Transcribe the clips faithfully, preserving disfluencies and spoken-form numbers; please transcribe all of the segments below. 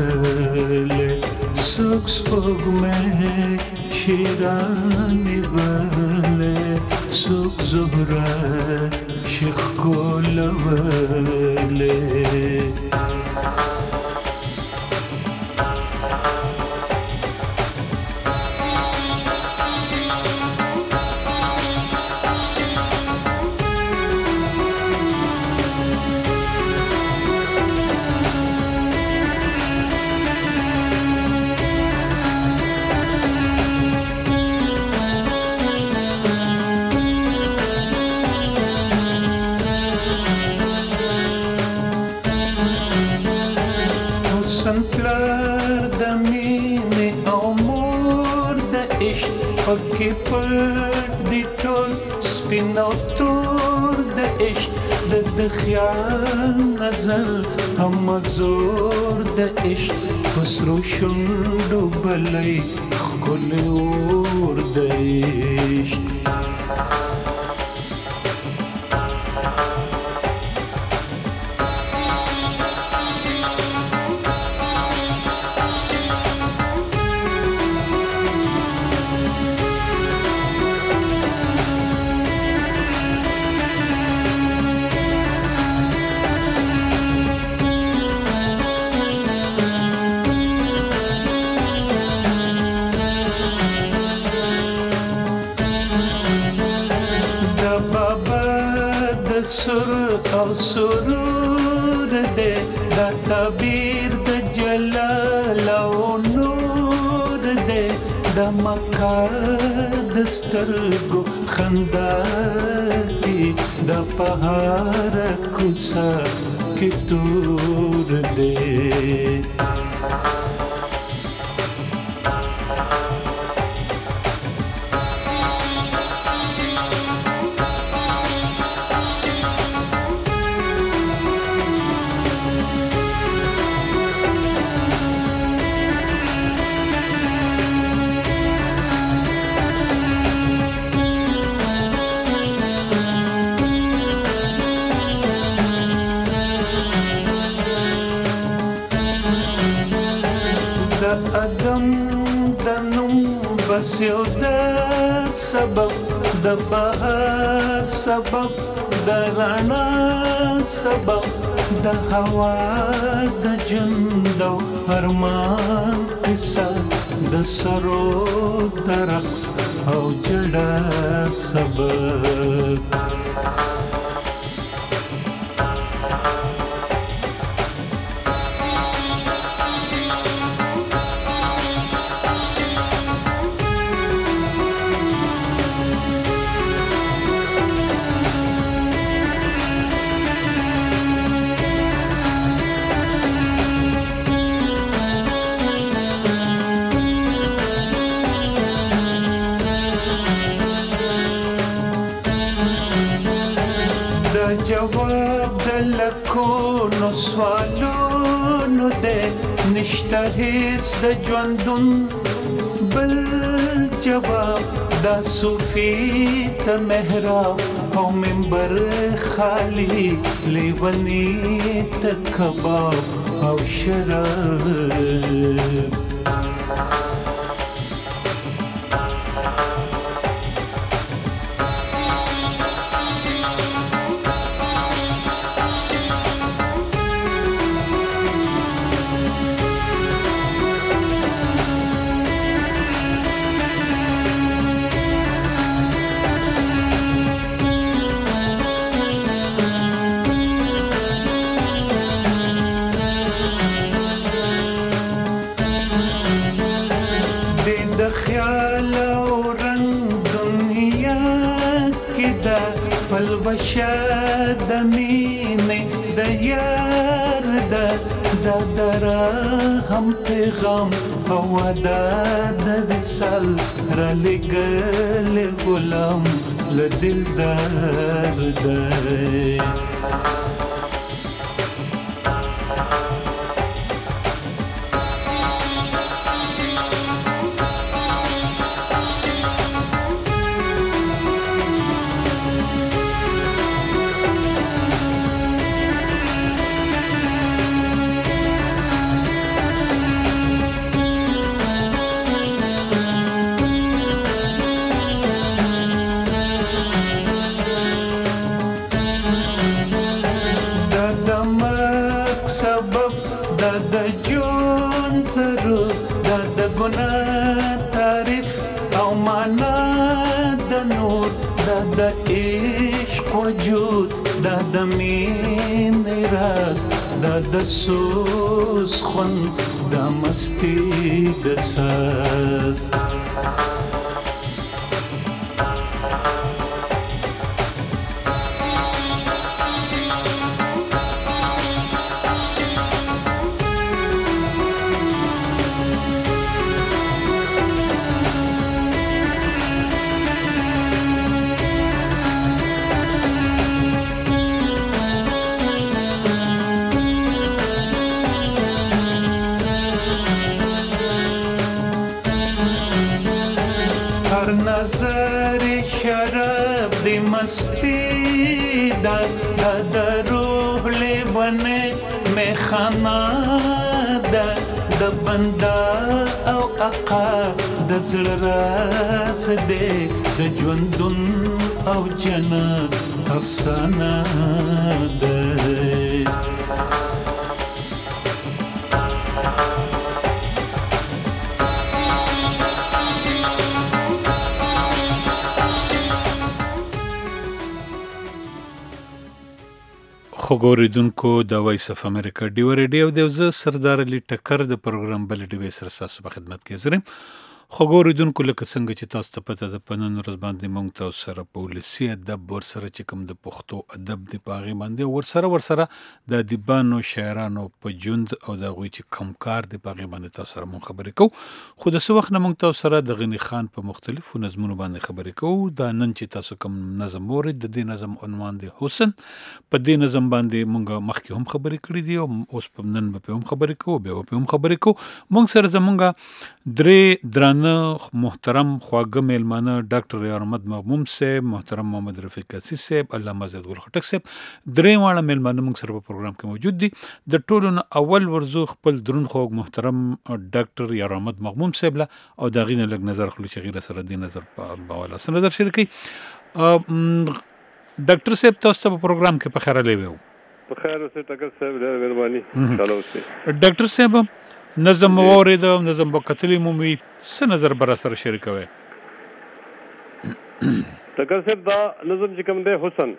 نیولې څوک سپوږمۍ شیرانې ولې څوک زهره چې ښکلولې پلار د مینې او مور د عشق پکې پټ دي ټول سپین او تور د عشق د د خیال نظر هم زور د عشق په سرو شونډو بلی ښکلی اور د عشق سر او سرور دے دا تعبیر دا جلال او نور دے دا مکہ دسترگو خندا کی دا پہار کسا کی تور دے ادم د نوم بس یو د سبب د بهار سبب د رڼا سبب د هوا د ژوند او ارمان قصه د سرو د رقص او جړا سبب جواب د لکونو سوالونو دی نشته هیڅ د ژوندون بل جواب دا صوفي ته محراب او منبر خالی لیونی ته کباب او شراب خیال او رنگ دنیا کی دا پلوشا د مینې د یار دا دا درا هم پیغام او دا د وصال را لګل غلام ل دلدار دی سرود دا د ګناه تعریف او معنا د نور دا د عشق وجود دا د مینې راز دا د سوز خوند دا مستی د ساز نظر شراب دی مستی دا دا د روح لیوانه میخانه دا د بنده او آقا د زړه راز دی د ژوندون او جنت افسانه ده خوږو اوریدونکو د وایس اف امریکا ډیو ریډیو د زه سردار علي ټکر د پروګرام بل ډیوې سره تاسو په خدمت کې زرم خوږو اوریدونکو لکه څنګه چې تاسو ته پته ده په نن ورځ باندې موږ تاسو سره په ولسي ادب ورسره چې کوم د پښتو ادب د پاغې باندې ورسره ورسره د ادیبانو شاعرانو په ژوند او د هغوی چې کوم کار د پاغې باندې تاسو سره موږ خبرې کوو خو د څه وخت نه موږ تاسو سره د غني خان په مختلفو نظمونو باندې خبرې کوو دا نن چې تاسو کوم نظم اورئ د دې نظم عنوان دی حسن په دې نظم باندې موږ مخکې هم خبرې کړې دي او اوس په نن به هم خبرې کوو بیا به هم خبرې کوو موږ سره زمونږ درې درانه محترم خواږه میلمانه ډاکټر یار احمد مغموم صاحب محترم محمد رفیق قاسی صاحب علامه زید ګل خټک صاحب درې واړه میلمانه موږ سره په پروګرام کې موجود دي د ټولو نه اول ورزو خپل درون خوږ محترم ډاکټر یار احمد مغموم صاحب له او دا غینه لګ نظر خلو چې غیر سره دی نظر په حواله سره نظر شریکي ډاکټر صاحب تاسو په پروګرام کې په خیر لیوو په خیر اوسه ټکر صاحب ډېر مهرباني چلو اوسه ډاکټر صاحب نظم وورید نظم وکتلی مومي څه نظر بر سره شریکوي ټکر صاحب دا نظم چې کوم دی حسن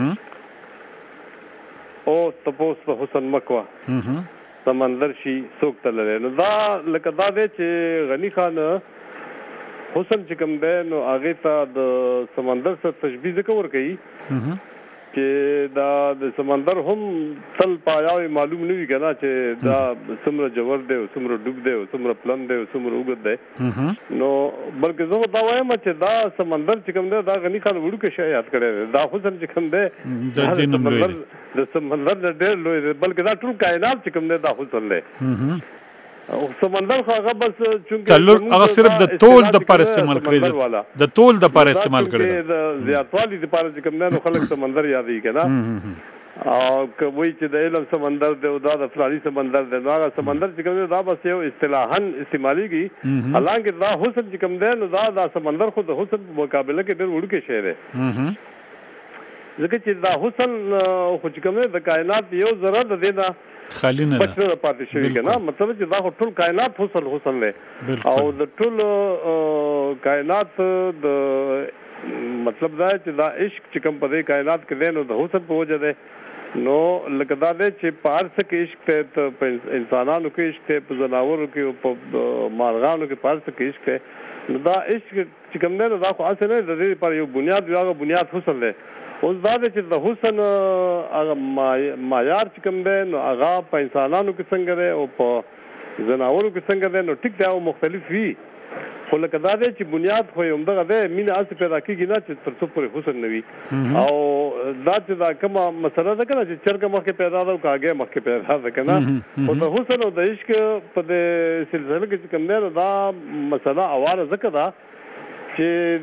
او تپوس په حسن مکوا سمندر شي سوک تللی نو دا لکه دا دی چې غني خان حسن چې کوم دی نو هغې ته د سمندر سره تشبیه ځکه ورکوي چې دا د سمندر هم تل پایاوي معلوم نه وي که نه چې دا څومره ژور دی او څومره ډوب دی او څومره پلن دی او څومره اوږد دی نو بلکې زه دا وایم چې دا سمندر چې کوم دی دا غني خان وړوکی شی یاد کړی دی دا حسن چې کوم دی د سمندر نه ډېر لوی دی بلکې دا ټول کائنات چې کوم دی دا حسن دی او سمندر خو هغه بس چونکه هغه صرف د تول د پر استعمال کړی د تول د پر استعمال کړی د زیاتوالي د پر چې کوم نه خلک سمندر یادوي کنه او کوي چې د علم سمندر دی او دا د فلاني سمندر دی نو هغه سمندر چې کوم دا بس یو اصطلاحاً استعماليږي حالانکه دا حسن چې کوم دی نو دا د سمندر خو د حسن په مقابله کې ډېر وړوکی شی دی ځکه چې دا حسن خو چې کوم د کائنات یو ذره د دی نه خالی نه پټه پاتې شوی کنه مطلب چې دا ټول کائنات حسن حسن دی او د ټول کائنات د مطلب دا چې دا عشق چې کوم په دې کائنات کې دی نو د حسن په وجه دی نو لکه دا دی چې په هر څه کې عشق دی په انسانانو کې عشق دی په ځناورو کې په مارغانو کې په هر څه کې عشق دی نو دا عشق چې کوم دی نو دا خو هسې نه د دې لپاره یو بنیاد وي هغه بنیاد حسن دی اوس دا دی چې د حسن هغه معیار چې کوم دی نو هغه په انسانانو کې څنګه دی او په ځناورو کې څنګه دی نو ټیک دی او مختلف وي خو لکه دا دی چې بنیاد خو یې همدغه دی مینه هسې پیدا کېږي نه چې تر څو پورې حسن نه وي او دا چې دا کومه مسله ده که نه چې چرګه مخکې پیدا ده او کاږی مخکې پیدا ده که نه خو د حسن او د عشق په دې سلسله کې چې کوم دی نو دا مسله اواره ځکه ده چې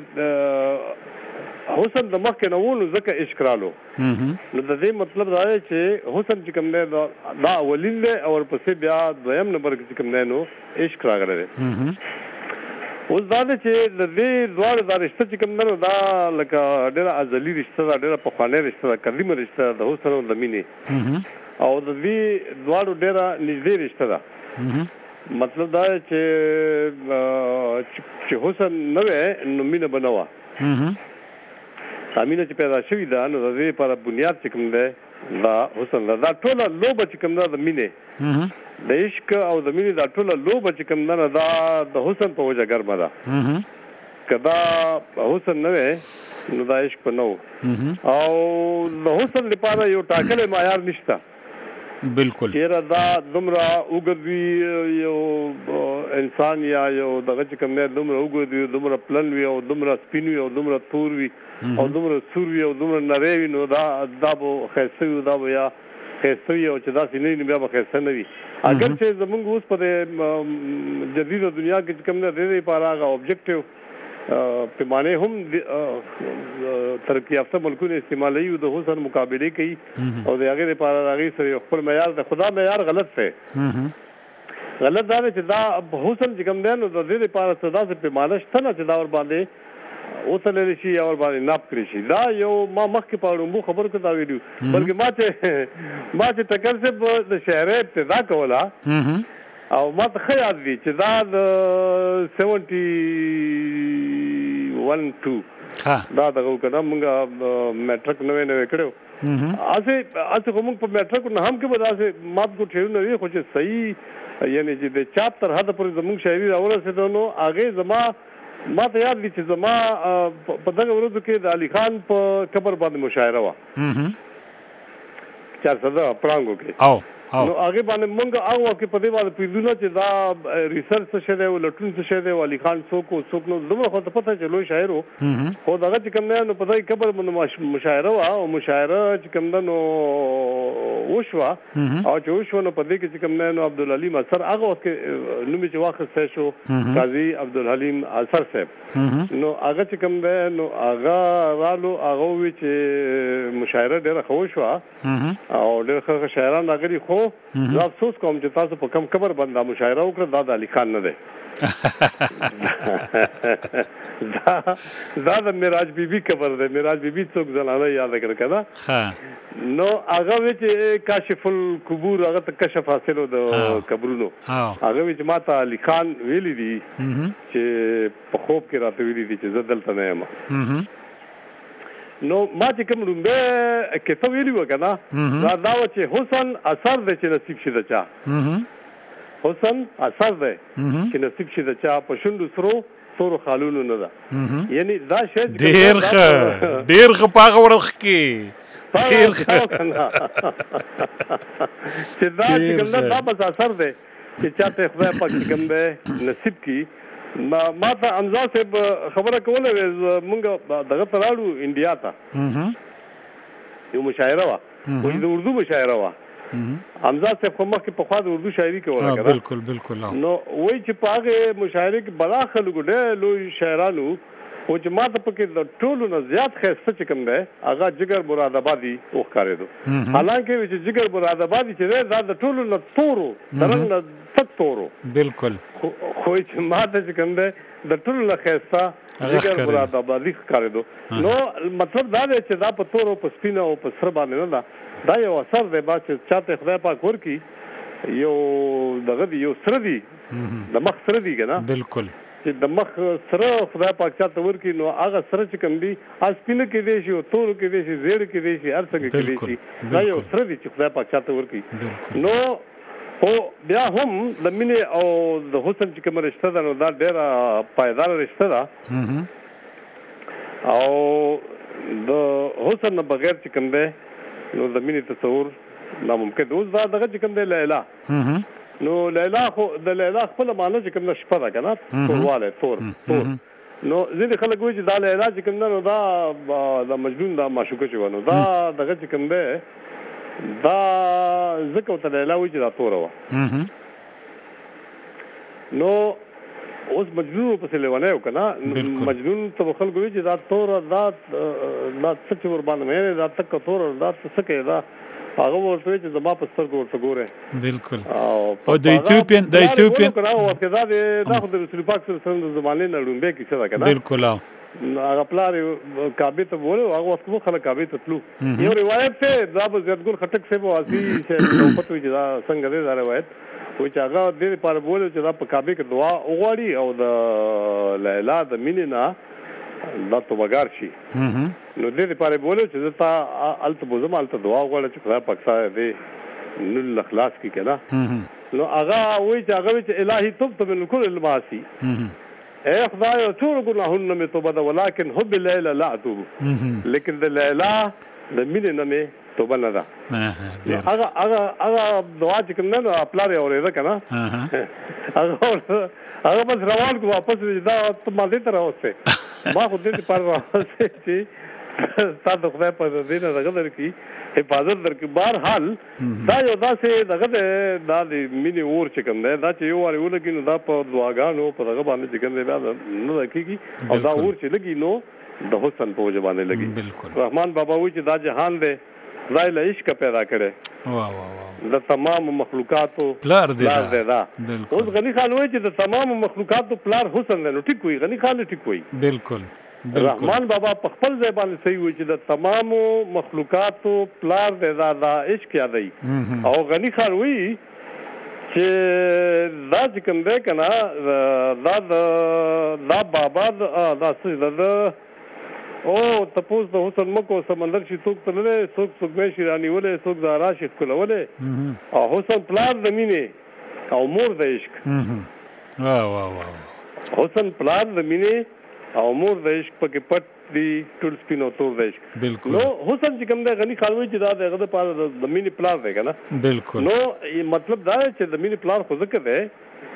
حسن د مخکې نه و نو ځکه عشق رالو نو د دې مطلب دا دی چې حسن چې کوم دی دا اولین دی او ورپسې بیا دویم نمبر کې چې کوم دی نو عشق راغلی دی اوس دا دی چې د دې دواړو دا رشته چې کوم دی نو دا لکه ډېره ازلي رشته ده ډېره پخوانۍ رشته ده قدیمه رشته ده د حسن او د مینې او د دې دواړو ډېره نږدې رشته ده مطلب دا چې چې حسن نه وي نو مینه بنوا امینه چې پیدا شوې ده نو د دې لپاره بنیاد چې کوم ده دا حسن ده. دا ټوله لوبه چې کوم ده د مینې د عشق او د مینې دا ټوله لوبه چې کوم ده دا د حسن په وجه ګرمه ده. که دا حسن نه وي نو دا عشق په نه و. او د حسن لپاره یو ټاکلی معیار نشته. بالکل چیرې دا دومره اوږد وي یو انسان یا یو دغه چې کوم دی دومره اوږد وي دومره پلن وي او دومره سپین وي او دومره تور وي او دومره سور وي او دومره نری وي نو دا دا به ښایسته وي دا به یا ښایسته وي او چې داسې نه وي نو بیا به ښایسته نه وي. اگر چې زمونږ اوس په جدیده دنیا کې چې کوم دی د دې لپاره هغه اوبجیکټیو پیمانه هم ترقی یافته ملکونه استعمالوي او د حسن مقابله کوي او د هغه لپاره هغه سره خپل معیار د خدا معیار غلط دی. غلط دا چې دا حسن چې کوم دی نو د دې لپاره صدا سے پیمانه شته نه چې دا ور باندې اوسلل شي یا ور باندې ناپ کړی شي. دا یو ما مخکې پاړو خبر کړه دا ویډیو بلکې ما چې ما چې ټکر سے د شهر ابتدا کولا او ما ته ښه یاد دي چې دا د سیونټي ون ټو دا دغه کنه موږ میټرک نوې نوې کړو اسه اسه کوم په میټرک نه هم کې به داسې مات کو ټیو نه وي خو چې صحیح یعنی چې د چاپ تر حد پر زموږ شاعري راورسېدو نو هغه زما ما ته یاد دي چې زما په دغه ورځو کې د علي خان په قبر باندې مشاعره وه چار صدا پړانګو کې او نو هغه باندې مونږ هغه کې په دې باندې پیډونه چې دا ریسرچ څه دی او لټون څه دی علي خان څوک څوک نو دومره خو ته پته چې لوی شاعر وو خو دغه چې کوم نه نو په دې قبر باندې مشاعره وا او مشاعره چې کوم نو وشوا او چې وشو نو په دې کې چې کوم نه نو عبدالحلیم اثر هغه وخت نو می چې واخصه شو قاضي عبدالحلیم اثر صاحب نو هغه چې کوم ده نو هغه رالو هغه وی چې مشاعره ډېره خو شو او ډېر ښه شاعران راغلي خو زه افسوس کوم چې تاسو په کم قبر باندې مشاعره وکړه دا د علي خان نه ده. دا دا د معراج بیبي قبر ده. معراج بیبي څوک زنانه یاد کړ کنه نو هغه چې کاشف القبور هغه ته کشف حاصلو د قبرونو هغه چې ماته علي خان ویلي دي چې په خوب کې راته ویلي دي چې زه دلته نه یم. نو ما چې کوم لومبه کې څه ویلی وکنه دا دا چې حسن اثر د چې نصیب شي د چا حسن اثر دی چې نصیب شي د چا په شوندو سرو سورو خالونو نه ده. یعنی دا شی ډیر ښه ډیر ښه پاغه ورخ کې ډیر ښه چې دا چې کوم دا بس اثر دی چې چاته خدای پاک کوم دی نصیب کی. ما ما ته امزا صاحب خبره کوله مونږ دغه تراړو انډیا ته یو مشاعره وا خو د اردو مشاعره وا امزا صاحب خو مخکې په خوا د اردو شاعري کوله کنه بالکل بالکل نو وای چې پاغه مشاعره کې بلا خلکو ډېر لوی شاعرانو او چې ما ته پکې د ټولو نه زیات خسته چې کوم دی هغه جګر مراد آبادي وښکارېدو. حالانکه چې جګر مراد آبادي چې دا د ټولو نه تورو درنګ نه تک تورو بالکل خو چې ما ته چې کوم دی د ټولو نه خسته جګر مراد آبادي ښکارېدو. نو مطلب دا دی چې دا په تورو په سپینه او په سره باندې نه ده دا یو اثر دی با چې چاته خدای پاک ورکي یو دغه یو سره دی د مخ سره دی کنه بالکل چې د مخ سره خدای پاک چاته ورکي نو هغه سره چې کوم دی اسپینه کې دی شي او تور کې دی شي زیړ کې دی شي هر څنګه کې دی شي دا یو سره دی چې خدای پاک چاته ورکي. نو او بیا هم د مینې او د حسن چې کوم رشته ده نو دا ډېره پایدار رشته ده او د حسن نه بغیر چې کوم دی نو د مینې تصور ناممکن. اوس دا دغه چې کوم دی لیلا نو لیلا خو د لیلا خپل معنی چې کوم شپه ده کنه تورواله تور تور نو ځینې خلک وایي چې دا لیلا چې کوم نو دا د مجنون دا معشوقه چې ونه دا دغه چې کوم دی دا ځکه ته لیلا وایي چې دا تور و نو اوس مجنون په څه لیوانه یو کنه مجنون ته خلک وایي چې دا تور دا دا څه ور باندې مې دا تک تور دا څه کې دا هغه ورته چې زما په سترګو ورته ګوره بالکل او د ایتھوپین د ایتھوپین دا دا د رسول پاک صلی الله علیه وسلم زمانه نه لومبه کې څه ده کنه بالکل هغه پلار کعبه ته وره هغه وخت مو خلک کعبه ته تلو یو روایت ته دا به زیاتګل خټک سے واسي چې پتوي چې دا څنګه ده دا روایت و چې هغه د دې لپاره بوله چې دا په کعبه کې دعا وغواړي او د لیلا د مینې نه دا توبګار شي. نو د دې لپاره بوله چې تا الته بوزم الته دعا وغواړي چې خدای پاک سره دې نل اخلاص کی کنه. نو هغه وایي چې هغه چې الهي تبت من كل المعاصي اے خدای ټول ګناهونه مې توبه ده ولکن حب لیلا لا اتوب. لیکن د لیلا د مینې نه مې توبه نه ده. هغه هغه هغه دعا چې کوم نه خپل اورېده کنه هغه هغه بس روان کو واپس دا ما دې تر اوسه ما خو دې پر راځي چې تاسو خدای په دې نه دغه کی حفاظت درکې. بهر حال دا یو داسې دغه دا د مینې اور چې کوم دی دا چې یو واري ولګي نو دا په دعاګانو په دغه باندې چې کوم دی بیا نه کېږي او دا اور چې لګي نو د حسن په وجه باندې لګي. رحمان بابا وایي چې دا جهان دی خدای له عشق پیدا کړي واه واه واه د تمام مخلوقاتو پلار دی دا. اوس غنی خان وایي چې د تمام مخلوقاتو پلار حسن دی. نو ټیک وایي غنی خان ټیک وایي. بالکل رحمان بابا په خپل ځای باندې صحیح وایي چې د تمام مخلوقاتو پلار دی دا دا عشق یادوي. او غنی خان وایي چې دا چې کوم دی کنه دا دا بابا دا څه دا او تپوس د حسن مکو سمندر شي څوک تللې څوک څوک مې شیرانی ولې څوک د راشد کولولې او حسن پلار د مینې او مور د عشق. واه واه واه حسن پلار د مینې او مور د عشق پکې پټ دی ټول سپینو تور د عشق. بالکل. نو حسن چې کوم دی غنی خالوي چې دا دغه د پاره د مینې پلار دی کنه. بالکل. نو مطلب دا چې د مینې پلار خو ذکر دی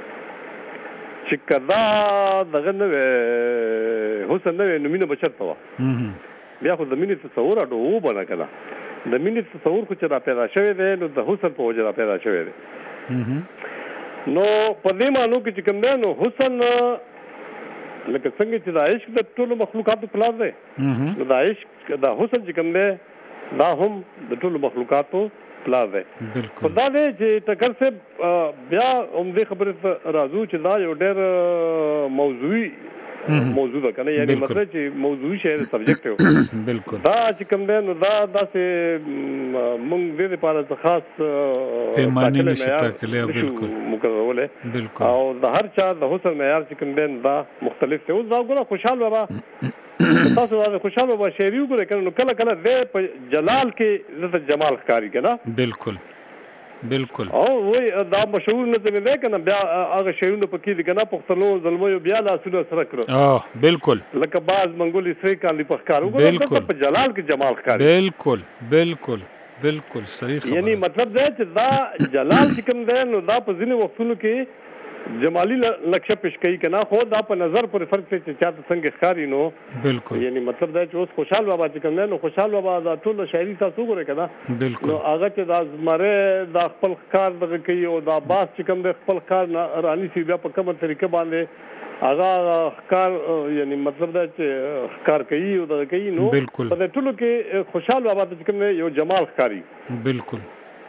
چې کدا دغه نه حسن نه نو مینه بچت و بیا خو د مینې تصور اډو بنا کړه. د مینې تصور خو چې را پیدا شوی دی نو د حسن په وجه را پیدا شوی دی. نو په دې معنی کې چې کوم دی نو حسن لکه څنګه چې د عشق د ټولو مخلوقاتو پلار دی نو د عشق د حسن چې کوم دی دا هم د ټولو مخلوقاتو پلار دی. خدا دې چې ټکر سے بیا هم دې خبره راځو چې دا یو ډېر موضوعي موضوع ده کنه یعنی مطلب چې موضوعي شی سبجیکټ یو. بالکل. دا چې کوم دی نو دا داسې موږ دې لپاره خاص پیمانه نشي ټاکلې. بالکل مقرروله. بالکل. او د هر چا د حسن معیار چې کوم دی دا مختلف دی. اوس دا ګوره خوشحال بابا تاسو دا خوشحال بابا شعر وګورئ کنه نو کله کله دې په جلال کې د جمال ښکاری کنه. بالکل بالکل. او وای دا مشهور نظم دی کنه بیا هغه شعرونه پکې دي کنه پښتنو ظلمو بیا لاسونه سره کړو. اه بالکل. لکه باز منګولي سری کاندي پخکار وګورئ په جلال کې جمال ښکاری. بالکل بالکل بالکل صحیح خبره. یعنی مطلب دا چې دا جلال چې کوم دی نو دا په ځینې وختونو کې جمالی لکشه پیش کوي کنه خو دا په نظر پر فرق ته چې چاته څنګه ښکاری نو. بالکل. یعنی مطلب دا چې اوس خوشحال بابا چې کوم نو خوشحال بابا دا ټول شاعري تاسو وګورئ کنه. بالکل. نو هغه چې دا زمره دا خپل ښکار دغه کوي او دا باس چې کوم د خپل ښکار رانی سی بیا په کومه طریقه باندې هغه ښکار یعنی مطلب دا چې ښکار کوي او دغه کوي نو په ټولو کې خوشحال بابا چې کوم یو جمال ښکاری. بالکل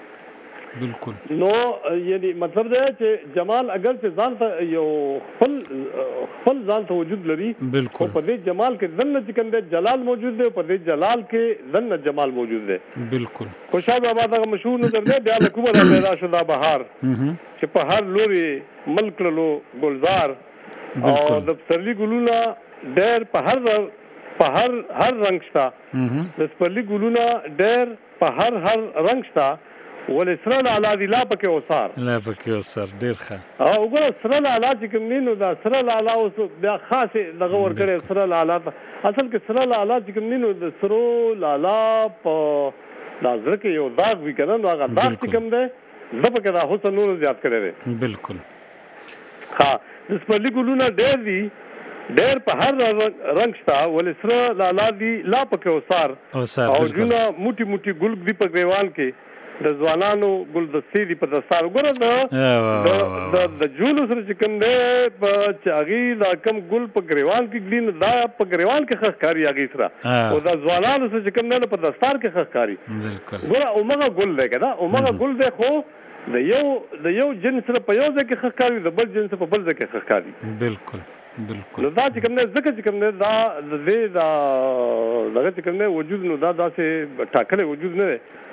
بالکل. نو یعنی مطلب دا چې جمال اگر چې ځان ته یو خپل خپل ځان ته وجود لري. بالکل. په دې جمال کې ځنه چې کوم دی جلال موجود دی په دې جلال کې ځنه جمال موجود دی. بالکل. خوشحال بابا دا مشهور نظر دی بیا د کومه پیدا شو دا بهار چې په هر لوري ملک لو گلزار او د پسرلی ګلونه ډېر په هر په هر هر رنگ شتا د پسرلی ګلونه ډېر په هر هر رنگ شتا ولې سره لالا دی لا پکې اوسار لا پکې اوسار ډیر ښه. او وګوره سره لالا چې کوم نینو دا سره لالا اوس بیا خاصه دغه ور کړی سره لالا اصل کې سره لالا چې کوم نینو د سرو لالا په نظر کې یو داغ وی کنه نو هغه داغ چې کوم دی زه پکې دا حسن نور زیات کړی دی. بالکل. ها د سپرلی ګلونه ډیر دي ډیر په هر رنگ شتا ولې سره لالا دی لا پکې اوسار او جنا موټي موټي ګل دی په ګریوان کې د ځوانانو ګلدستې دي په دستار. وګوره د د د جولو سره چې کوم دی په چاغي دا کم ګل په ګریوان کې ګلین دا په ګریوان کې ښکاری هغې سره او د ځوانانو سره چې کوم دی په دستار کې ښکاری. بالکل. ګوره اومغه ګل دی که نه اومغه ګل دی خو د یو د یو جنس سره په یو ځای کې ښکاری د بل جنس په بل ځای کې ښکاری. بالکل بالکل. نو دا چې کوم دی ځکه چې کوم دی دا د دې دا دغه چې کوم دی وجود نو دا داسې ټاکلی وجود نه دی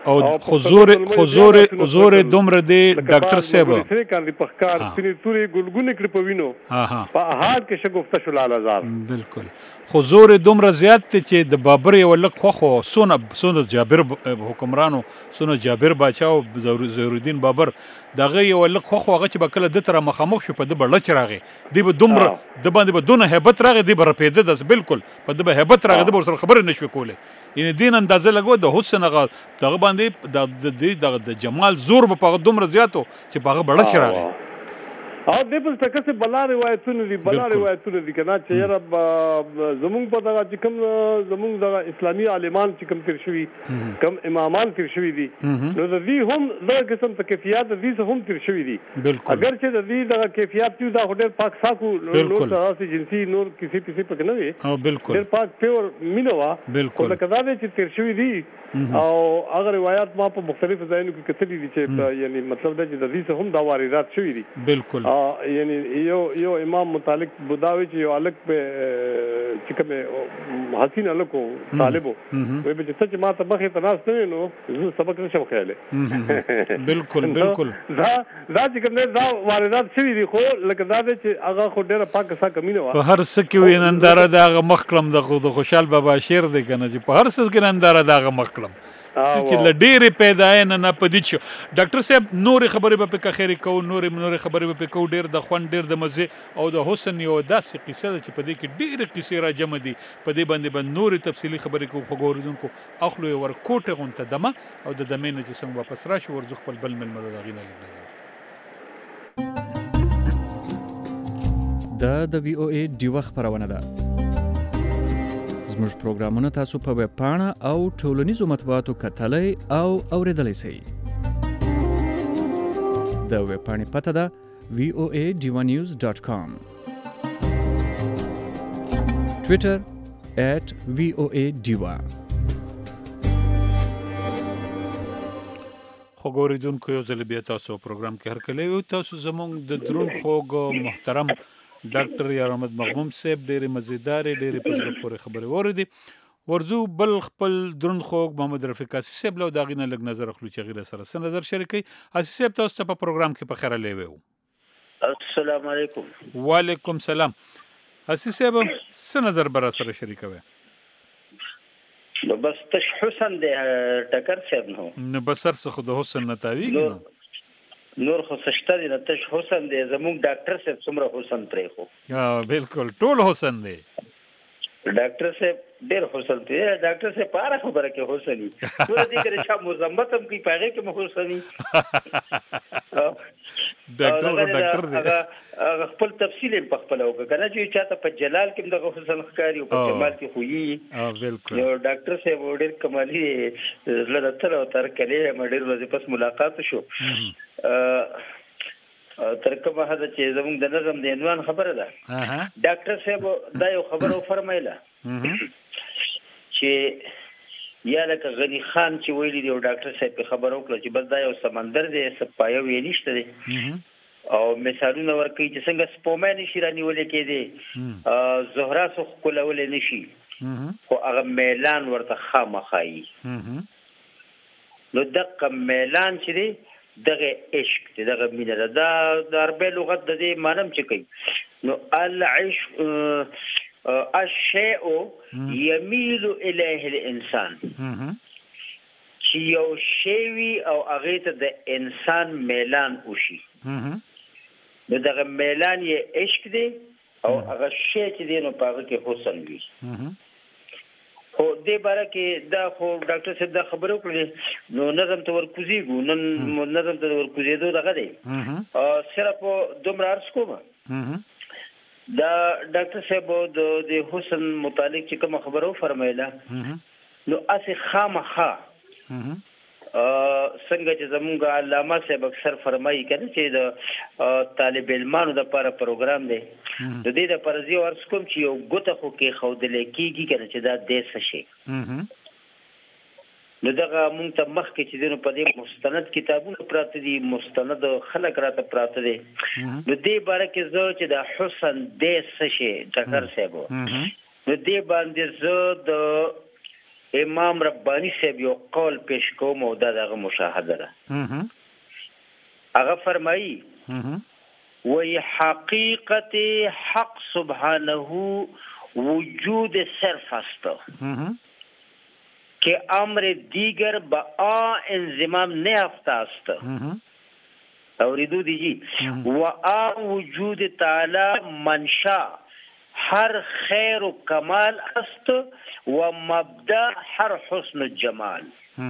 او حضور حضور حضور دومره دی ډاکټر صاحب سره کاندي پخکار سپینې توري ګلګونې کړ په وینو ها ها په هاد کې شګفته شو لاله زار بالکل حضور دومره زیات چې د بابر یو لک خو خو سونه سونه جابر حکمرانو سونه جابر بچاو زهرالدین بابر دغه یو لک خو خو هغه چې بکله د تر مخامخ شو په د بلچ راغی دی به دومره د باندې به دونه hebat راغی دی به رپیده د بالکل په د به hebat راغی د سره خبره نشو کوله یعنی دین اندازه لګو د حسن غ دغه باندې د د جمال زور په دومره زیاتو چې په هغه بلچ راغی او د په تکه څه بلا روایتونه دي بلا روایتونه دي کنه چې یاره زمونږ په دغه چې کوم زمونږ دغه اسلامي عالمان چې کوم تیر شوي کوم امامان تیر شوي دي نو د دې هم دغه قسم ته کیفیت د دې هم تیر شوي دي اگر چې د دې دغه کیفیت یو د هوټل پاک ساکو نور تاسو جنسي نور کسی کسی پک نه وي او بالکل ډېر پاک پیور مينوا بالکل دا کدا چې تیر شوي دي او هغه روایت ما په مختلفو ځایونو کې کتلې دي چې یعنی مطلب دا چې د دې هم دا واردات شوي دي بالکل یعنی یو یو امام متعلق بداوی چې یو الګ په چې کومه حسین الګو طالبو وي به چې ما ته مخې ته ناس نه نو زه سبق نشم خیاله بالکل بالکل دا دا چې کومه دا واردات شوي دي خو لکه دا چې هغه خو ډېر پاک څه کمینه و په هر څه کې ویننداره دا مخکلم د خوشحال بابا شعر دی کنه چې په هر څه کې ننداره دا مخکلم چې لډېرې پیداینه نه پدې شو ډاکټر صاحب نورې خبرې به په خیر کو نورې نورې خبرې به کو ډېر د خوند ډېر د مزه او د حسن یو داسې قصه ده چې په دې کې ډېرې قصې را جمع دي په دې باندې به نورې تفصیلي خبرې کو خو ګوریدونکو اخلو ور کوټه غونته دمه او د دمې نه چې څنګه واپس راشي ورځ خپل بل مل مل دغینه نظر دا د وی او ای ډیوه خبرونه ده زموږ پروګرامونه تاسو په ویب پاڼه او ټولنیزو مطبوعاتو کتلای او اوریدلای شئ د ویب پاڼې پته ده وی او ای ډیوه نیوز ډاټ کام ټویټر ایٹ وی او ای ډیوه خو ګوریدونکو یو ځل بیا تاسو پروګرام کې هر کله یو تاسو زموږ د درون خوږ محترم ډاکټر یار احمد مغموم صاحب ډېرې مزیدارې ډېرې په زړه پورې خبرې واورېدې ورځو بل خپل درون خوږ محمد رفیق اسي صاحب له دغې نه لږ نظر اخلو چې هغې سره څه نظر شریکوي اسي صاحب تاسو ته په پروګرام کې په خیره لیوی وو السلام علیکم وعلیکم سلام اسي صاحب څه نظر به را سره شریکوي نو بس تش حسن دی ټکر صاحب نو نو بسر څه خو د حسن نه تاویږي نو نور خو سشته دی نه تش حسن دی زموږ ډاکټر صاحب څومره حسن پرې خو ها بالکل ټول حسن دی ډاکټر صاحب ډېر حسن دی ډاکټر صاحب په هره خبره کې حسن وي ټول دې کړي چې مزمت هم کوي پاره کې مو حسن وي ډاکټر ډاکټر دی هغه خپل تفصیل په خپل وکړه کنه چې چاته په جلال کې دغه حسن ښکاری او په جمال کې خوې اه بالکل یو ډاکټر صاحب ډېر کمالي زړه تر او تر کله مډیر ورځې پس ملاقات شو تر کومه حد چې زموږ د نظم د عنوان خبره ده ډاکټر صاحب دا یو خبره فرمایله چې یا لکه غنی خان چې ویلي دی او ډاکټر صاحب په خبرو کړ چې بس دا یو سمندر دی سپایو یې نشته دی او مثالونه ورکوي چې څنګه سپومه نشي رانیولې کېدی زهرا سو کولولې نشي خو هغه میلان ورته خامخایي نو دغه میلان چې دی دغه عشق دی دغه مینه ده دا د عربي لغت د دې معنی چې کوي نو العشق الشیء یمیل الیه الانسان چې یو شی وي او هغه ته د انسان میلان وشي نو دغه میلان یې عشق دی او هغه شی چې دی نو په هغه کې حسن وي خو دې باره کې دا خو ډاکټر صاحب دا خبرې وکړې نو نظم ته ورکوزېږو نن نظم ته ورکوزېدو دغه دی صرف دومره عرض کوم دا ډاکټر صاحب د حسن متعلق چې کوم خبرو فرمایله نو اسې خامخا څنګه چې زمونږ علامه صاحب اکثر فرمایي کنه چې د طالب علمانو د لپاره پروګرام دی د دې د پرځي ورس کوم چې یو ګوته خو کې خودل کېږي کنه چې دا د څه شي نو دغه مونږ ته مخکې چې دنه په دې مستند کتابونو پراته دي مستند خلک راته پراته دي نو دې باره کې زه چې د حسن د څه شي ډاکټر صاحب نو دې باندې زه د امام ربانی صاحب یو قول پیش کوم او دغه مشاهده ده. هغه فرمایي وی حقیقت حق سبحانه وجود صرف است که امر دیگر با آ انضمام نیافته است. اوریدو دیجی و آ وجود تعالی منشا هر خیر و کمال است و مبدا هر حسن و جمال.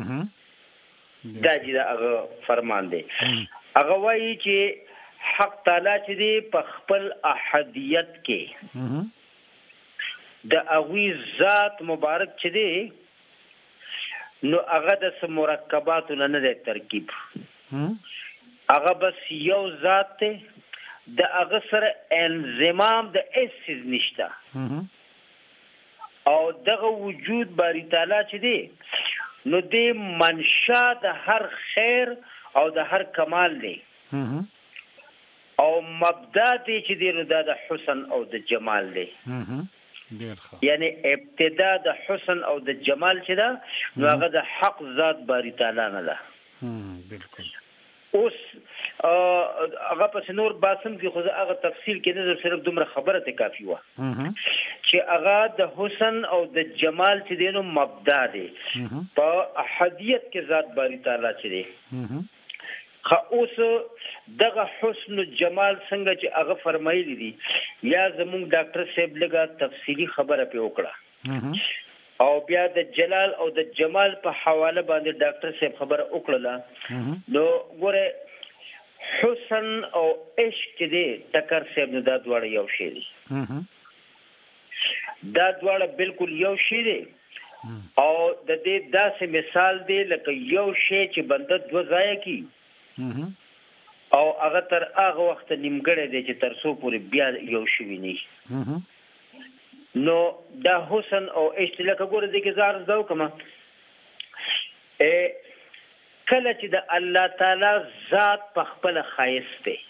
دا جی دا اغا فرمان دی. اغا وایی چې حق تعالی چې دی په خپل احدیت کې د اغوی ذات مبارک چې دی نو هغه د مرکباتو نه دی ترکیب، هغه بس یو ذات دی، د هغه سره انضمام د هیڅ څیز نشته. او دغه وجود باری تعالی چې دی نو دی منشا د هر خیر او د هر کمال دی او مبدا دی چې دی نو دا د حسن او د جمال دی. یعنی ابتدا د حسن او د جمال چې ده نو هغه د حق ذات باری تعالی نه ده. بالکل. اوس هغه پس نور باسم کې خو هغه تفصیل کې نه صرف دومره خبره ته کافی و چې هغه د حسن او د جمال چې دی نو مبدا دی په احدیت کې ذات باری تعالی چې دی. خو اوس دغه حسن و جمال څنګه چې هغه فرمایلی دي یا زمونږ ډاکټر صاحب لږه تفصیلی خبره پې وکړه او بیا د جلال او د جمال په حواله باندې ډاکټر صاحب خبره وکړله. نو ګوره حسن او عشق چې دی ټکر صاحب نو دا دواړه یو شی دي، دا دواړه بالکل یو شی دی او د دې داسې مثال دی لکه یو شی چې بنده دوه ځایه کی او هغه تر هغه وخت نیمګړی دی چې تر څو پورې بیا یو شوی نه. نو دا حسن او عشق لکه ګوره دې کې زه عرض دا وکړم کله چې د الله تعالی ذات په خپله ښایست دی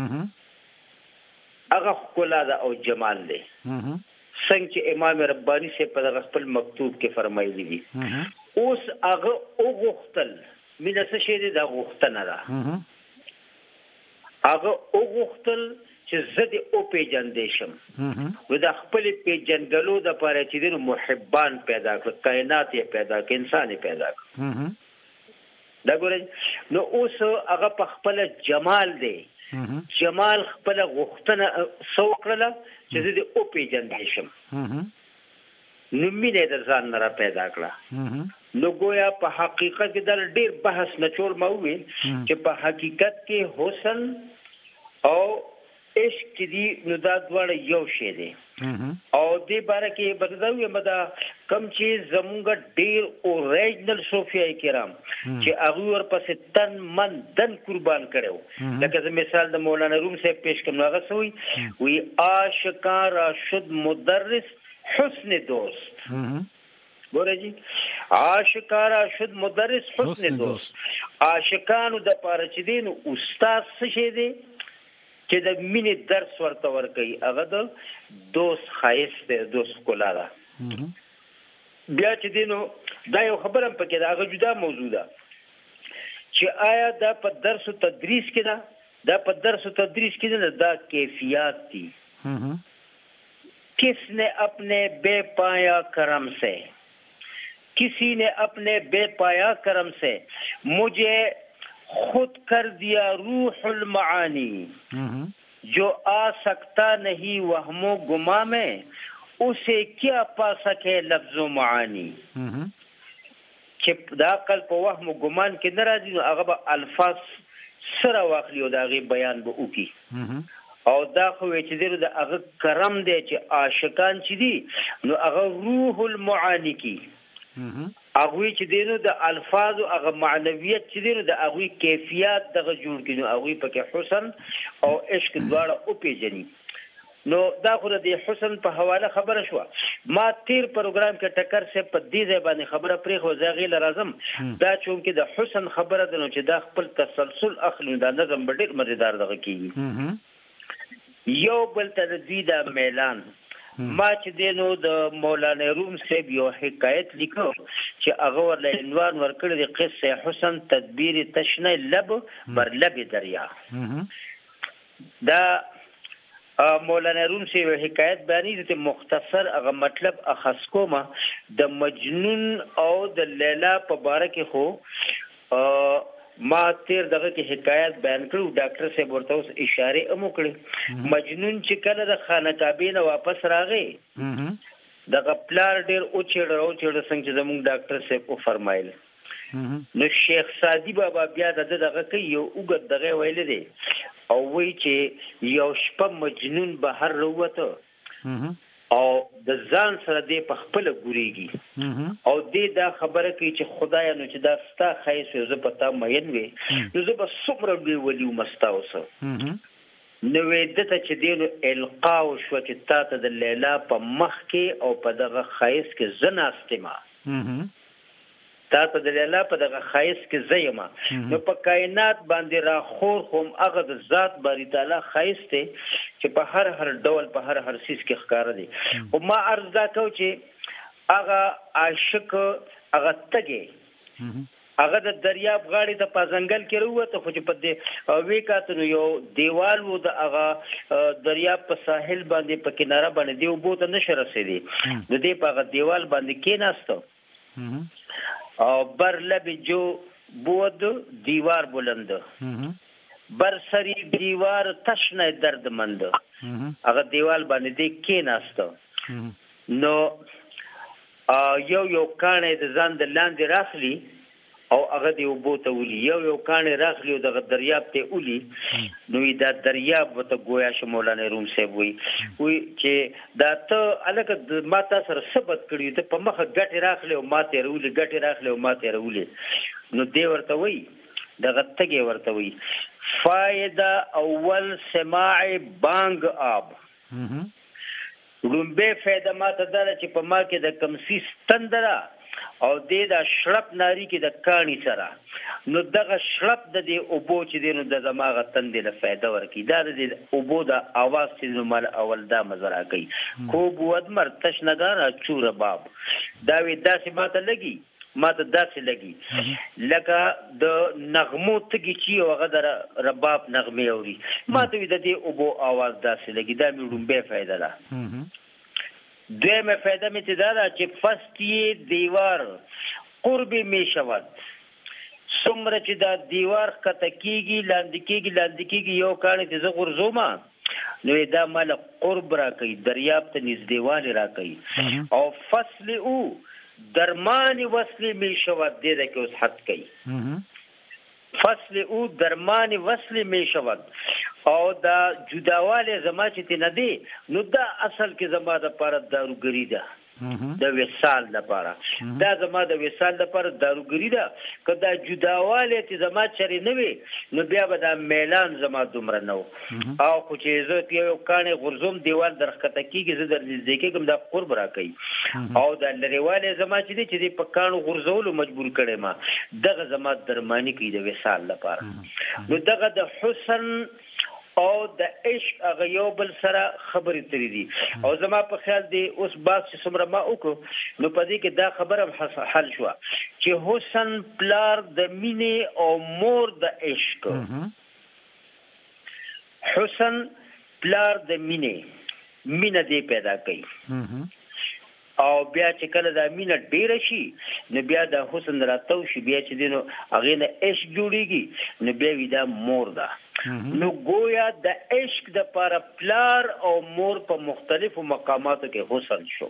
هغه ښکلا ده او جمال دی، څنګه چې امام ربانی صاحب په دغه خپل مکتوب کې فرمایلی دي. اوس هغه وغوښتل مینه څه شی دی؟ دا غوښتنه ده. هغه وغوښتل چې زه دې وپېژندی شم نو د خپلې پېژندګلو دپاره چې دی نو محبان پیدا کړه، کائنات یې پیدا کړه، انسان یې پیدا کړه. دا ګورئ نو اوس هغه په خپله جمال دی، جمال خپله غوښتنه څه وکړله چې زه دې وپېژندی شم نو مینه یې د ځان نه را پیدا کړه. نو گویا په حقیقت کې دا ډېر بحث نچوړ ما وویل چې په حقیقت کې حسن او عشق چې دي نو دا دواړه یو شی دی او دې باره کې به زه ووایم دا کوم چې زمونږ ډېر اوریجنل صوفیای کرام چې هغوی ورپسې تن من دن قربان کړی و، لکه زه مثال د مولانا روم صاحب پیش کړم نو هغه څه وایي وایي عاشقان را شد مدرس حسن دوست. ګوره جی عاشقان را شد مدرس حسن دوست. عاشقانو د پاره چې دی نو استاد څه شی دی چې د مینې درس ورته ورکوي هغه د دوست ښایست دی، دوست ښکلا ده. بیا چې دی نو دا یو خبره هم پکې ده، هغه جدا موضوع ده چې آیا دا په درس و تدریس کې ده؟ دا په درس و تدریس کې نه، دا کیفیات دي. کس نے اپنے بے پایا کرم سے کسی نے اپنے بے پایا کرم سے مجھے خود کر دیا روح المعانی جو آ سکتا نہیں وہم و گما میں اسے کیا پا سکے لفظ و معانی. چې دا عقل په وهم و ګمان کې نه راځي نو هغه به الفاظ سره واخلي او د هغې بیان به وکړي او دا خو وایي چې دی د هغه کرم دی چې عاشقان چې دي نو هغه روح المعانی کی هغوی چې دی نو د الفاظو هغه معنویت چې دی نو د هغوی کیفیات دغه جوړ کړي نو هغوی پکې حسن او عشق دواړه وپېژني. نو دا خو د حسن په حواله خبره شوه. ما تیر پروګرام کې ټکر صاحب په دې ځای باندې خبره پرېښوه، زه هغې له راځم دا چونکې د حسن خبره ده نو چې دا خپل تسلسل اخلي دا نظم به ډېر مزېدار دغه کېږي. یو بل ته د دوی دا میلان ما چې دی نو د مولانا روم صاحب یو حکایت لیکو چې هغه ورله عنوان ورکړی دی قصه حسن تدبیر تشنه لب بر لب دریا. دا مولانا روم سی حکایت بیانې د مختصر هغه مطلب اخص کومه د مجنون او د لیلا په باره کې خو ما تیر دغه کې حکایت بیان کړو. ډاکټر صاحب ورته اوس اشاره هم وکړي. مجنون چې کله د خانقابې نه واپس راغی دغه پلار ډېر اوچېړه اوچېړه څنګه چې زموږ ډاکټر صاحب وفرمایل. نو شیخ سادی بابا بیا د دغه کې یو اوږد دغه ویل دی او وی چې یو شپه مجنون بهر راووته او د ځان سره دی په خپل ګوريږي او دې دا خبره کوي چې خدای نو چې دا ستا خیس زه پتا مېن وي نو زه به څومره دی ولی مستاوسه نو دته چې دی القا او شو چې تا ته د لیلا په مخ کې او په دغه خیس کې زناستما تا ته د لیلا په دغه خایس کې زېما نو په کائنات باندې را خور هم هغه د ذات باری تعالی خایس ته چې په هر هر ډول په هر هر سیس کې ښکار دي. او ما عرض دا کو چې هغه عاشق هغه تګي هغه د دریاب غاړې ته په ځنګل کې وروته خو چې په دې وی کاتنو یو دیوال وو د هغه دریاب په ساحل باندې په کناره باندې دی وبو ته نشه رسیدي د دې په هغه دیوال باندې کېناستو او بر لب جو بود دیوار بلند بر سری دیوار تشنه درد مند هغه دیوال باندې دی کېناستو نو یو یو کانه د ځان د لاندې راخلی او هغه دی وبو ته ولي یو یو کانه راخلی او د دریاب ته ولي نو دا دریاب وته گویا ش مولانا روم صاحب وي وي چې دا ته الګ ماته سره ثبت کړی ته په مخه ګټه راخلی او ماته رولي ګټه راخلی او ماته رولي نو دی ورته وي دغه تګي ورته وي فائدہ اول سماع بانگ آب رومبه فائدہ ماته دره چې په ما کې د کمسی ستندرا او دې دا شړپ ناری کې د کانی سره نو دغه شړپ د دې اوبو چې دینو د دماغ تندې له فائدہ ورکی دا د اوبو د आवाज چې مال اول دا مزرا کوي کو بود مرتش نگار چور باب دا وی داسې ماته لګي ماته داسې لګي لکه د نغمو تګي چې هغه د رباب نغمه اوري ماته د دې اوبو आवाज داسې لګي دا مې رومبه فائدہ ده. دویمه فایده می چې دا ده چې فستی دیوار قرب می شود څومره چې دا دیوار کته کیږي لاندې کیږي لاندې کیږي یو کاڼی چې زه غورځوم نو دا مال قرب را کوي دریاب ته نږدېوالی را کوي او فصل او درمان وصل می شود دې ده کې اوس حد کوي فصل او درمان وصل می شود او دا جداواله زما چې تی نه دی نو دا اصل کې زما د پاره داروګری ده د وصال لپاره دا زما د وصال لپاره داروګری ده کدا جداواله چې زما چری نه وي نو بیا به دا میلان زما دومره نو او خو چې زه یو کانه غرزوم دیوال درخته کیږي زه در نږدې کېږم دا قرب را کوي او دا لريواله زما چې دي چې په کانو غرزولو مجبور کړي ما دغه زما درمانی کوي د وصال لپاره نو دغه د حسن او د عشق هغه یو بل سره خبرې ترې دي او زما په خیال دی اوس باز چې څومره ما وکړو نو په دې کې دا خبره حل شوه چې حسن پلار د مینې او مور د عشق حسن پلار د مینې مینه دې پیدا کوي او بیا چې کله دا مینه ډیره شي نو بیا د حسن راتاو شي بیا چې دینو هغه نه عشق جوړیږي نو بیا وی دا مور ده نو گویا د عشق د پر پلار او مور په مختلفو مقاماتو کې حسن شو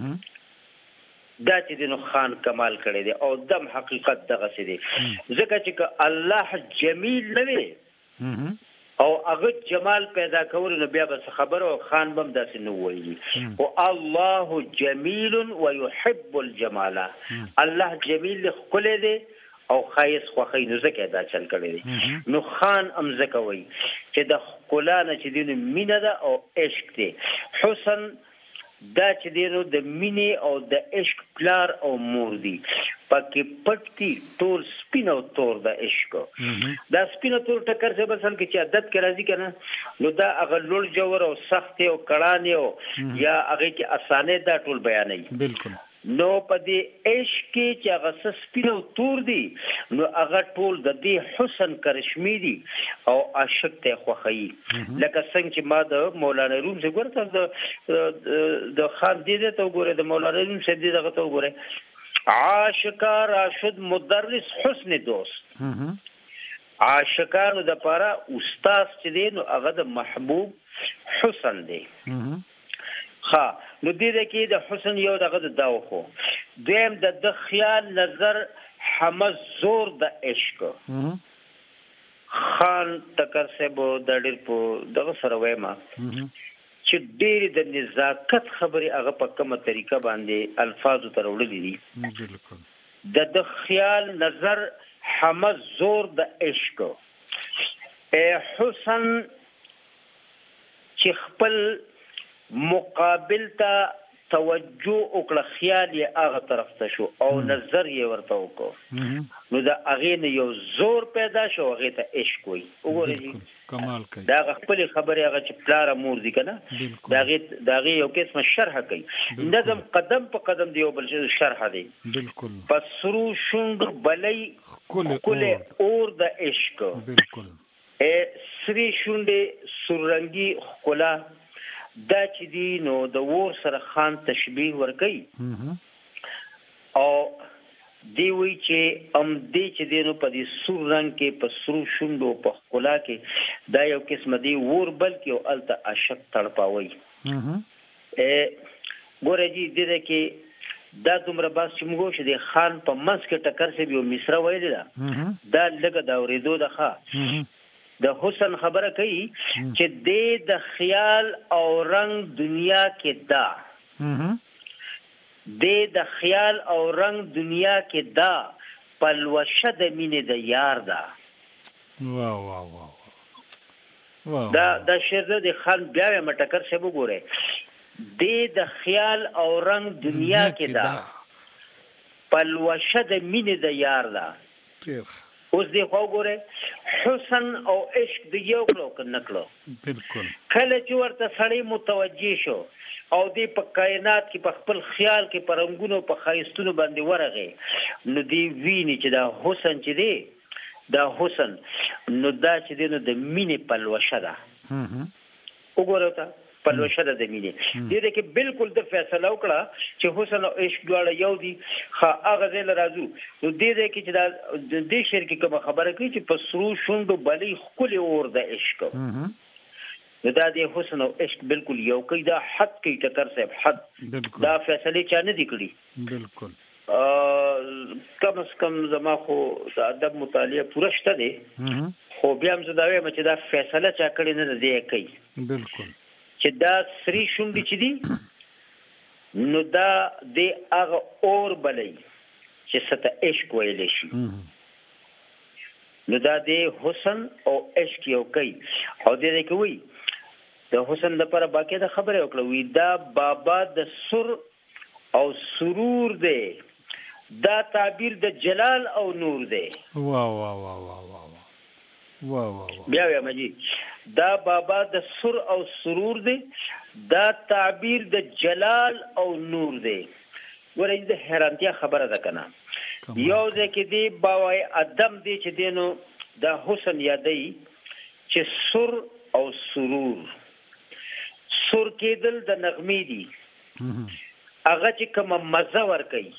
دا چې دینو خان کمال کړی دی او دم حقیقت دغه سي دی ځکه چې الله جمیل نه وي او هغه جمال پیدا کول نو بیا به خبر او خان بم داسې نو وایي او الله جمیل و يحب الجمال الله جمیل خله دی او خایس خوخی نو زکه دا چل کړی دی نو خان ام زکه وای چې د خلانه چې دینو مینه ده او عشق دی حسن دا چې دینو د مینې او د عشق پلار او مور دی پکې پټي ټول سپینو تور د عشق دا سپینو تور ټکر څه بسل کې چې عادت کې راځي کنه نو دا هغه لوړ جوړ او سخت او کړهانه او یا هغه کې اسانه دا ټول بیانې بالکل نو په دې عشق کې چې هغه سپینو تور دي نو هغه ټول د دې حسن کرشمي دي او عاشق ته خوخی لکه څنګه چې ما د مولانا روم څخه ورته د د خان دې ته وګوره د مولانا روم څخه دې دغه ته وګوره عاشق راشد مدرس حسن دوست عاشقانو د پاره استاد چې دی نو هغه د محبوب حسن دی ها نو دې کې د حسن یو دغه د داو خو دیم د د خیال نظر حمز زور د عشق خان تکر سبو د ډیر په دغه سره وایما چې ډیر د نزاکت خبري هغه په کومه طریقه باندې الفاظ تر وړلې دي بالکل د د خیال نظر حمز زور د عشق اے حسن چې خپل مقابل ته توجه وکړه خیال یې هغه طرف ته شو او نظر یې ورته وکړو نو دا هغه نه یو زور پیدا شو هغه ته عشق وي وګورئ کمال کوي دا خپل خبره هغه چې پلار مور دي کنه دا هغه دا هغه یو قسم شرح کوي نظم قدم په قدم دی او بل شرح دی بالکل پسرو شوند بلې کل اور د عشق بالکل اے سری شونډه سورنګي خلا دا چې دی نو د ور سره خان تشبیه ور کوي او دی وی چې ام دی چې دی نو په دې سور رنگ کې په سرو شوندو په خلا کې دا یو قسم دی ور بلکې او الته عاشق تړپاوي ا ګورې دې دې کې دا دومره باس چې موږ شه د خان په منځ کې ټکر سي یو مصرا وایي دا دا لګه دا ورېدو د ښه د حسن خبره کوي چې د د خیال او رنگ دنیا کې دا د د خیال او رنگ دنیا کې دا پلوشه د مینې د یار دا واه واه واه دا د شعر د خان بیا مټکر شه وګوره د د خیال او رنگ دنیا کې دا پلوشه د مینې د یار دا اوس دی خو ګوره حسن او عشق دی یو کلو کنکلو بالکل کله چې ورته سړی متوجي شو او دی په کائنات کې په خپل خیال کې پرنګونو په خایستونو باندې ورغه نو دی ویني چې دا حسن چې دی دا حسن نو دا چې دی نو د مینې پلوشه ده وګوره تا پلوشه ده د مینې دې کې بالکل د فیصله وکړه چې حسن او عشق دواړه یو دي خا هغه ځل راځو نو دې کې چې دا د دې شعر کې کوم خبره کوي چې په سرو شوندو بلې خپل اور د عشق نو دا د حسن او عشق بالکل یو کوي دا حد کوي ټکر صاحب حد دا فیصله چا نه دی کړی بالکل کم از کم زما خو د ادب مطالعه پوره شته دي خو بیا هم زه دا وایم چې دا فیصله چا کړی نه دی کوي بالکل چې دا سری شونډې چې دي نو دا د هغه اور بلې چې ست عشق ویل شي نو دا د حسن او عشق یو کوي او دې کوي د حسن لپاره باقی د خبره وکړه وی دا بابا د سر او سرور دی دا تعبیر د جلال او نور دی واه واه واه واه واه واه واه بیا بیا مجي دا بابا د سر او سرور دی دا تعبیر د جلال او نور دی ورې د حیرانتیا خبره ده کنه یو ځکه دی باوای ادم دی چې دینو دا حسن یادای چې سر او سرور سر کېدل د نغمې دی هغه چې کوم مزه ور کوي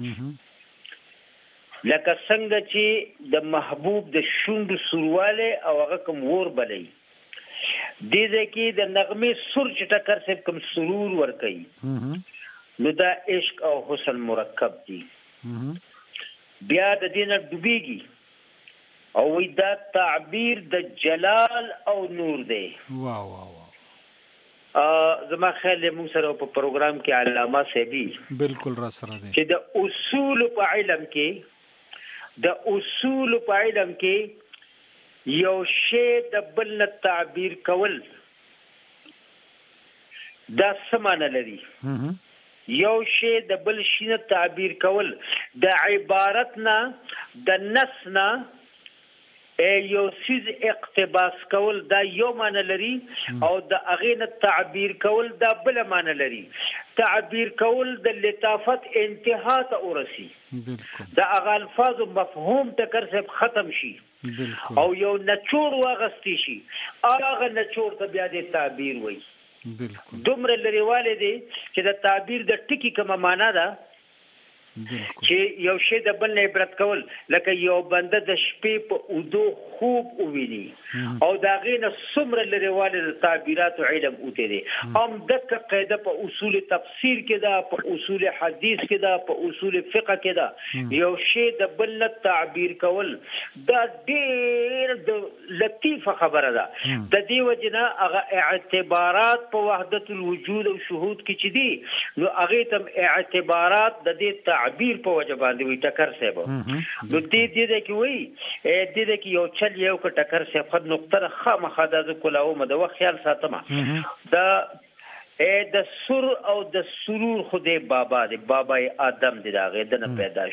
لکه څنګه چې د محبوب د شوند سرواله او هغه کوم ور بلې دې ځکه د نغمې سر چې ټکر سره کوم سرور ور کوي نو دا عشق او حسن مرکب دي بیا د دینه ډوبېږي او وی دا تعبیر د جلال او نور دی واه واه واه ا زما خیال موږ سره په پروګرام کې علامه سیبی بالکل را سره دي چې د اصول په علم کې د اصول په علم کې یو شی د بل تعبیر کول دا سمانه لري یو شی د بل شي نه تعبیر کول د عبارت نه د نص نه یو سیز اقتباس کول دا یو معنی لري او د هغې نه تعبیر کول دا بله معنی لري. تعبیر کول د لطافت انتها ته ورسي، د هغه الفاظو مفهوم ټکر صاحب ختم شي او یو نچوړ واغستی شي، هغه نچوړ ته بیا د تعبیر وایي. دومره لرېوالی دی چې د تعبیر د ټکي کومه معنا ده چې یو شی د بل نه عبرت کول، لکه یو بنده د شپې په اوږدو خوب وویني او د هغې نه څومره لرېوالی د تعبیراتو علم اوتی دی. همدغه قاعده په اصول تفسیر کې ده، په اصول حدیث کې ده، په اصول فقه کې ده. یو شی د بل نه تعبیر کول دا ډېر د لطیفه خبره ده. د دې وجې نه هغه اعتبارات په وحدت الوجود او شهود کې چې دي نو هغې ته هم اعتبارات د دې تعبیر په وجه باندې وي ټکر صاحب. نو دې دې ده کې وایي دې ده کې یو چل یو که ټکر صاحب خد نقطه ده خامخا دا زه کولاومه د وخت خیال ساتمه. د د سر او د سرور خو دې بابا دی، بابای آدم دی، د هغې د نه پیدا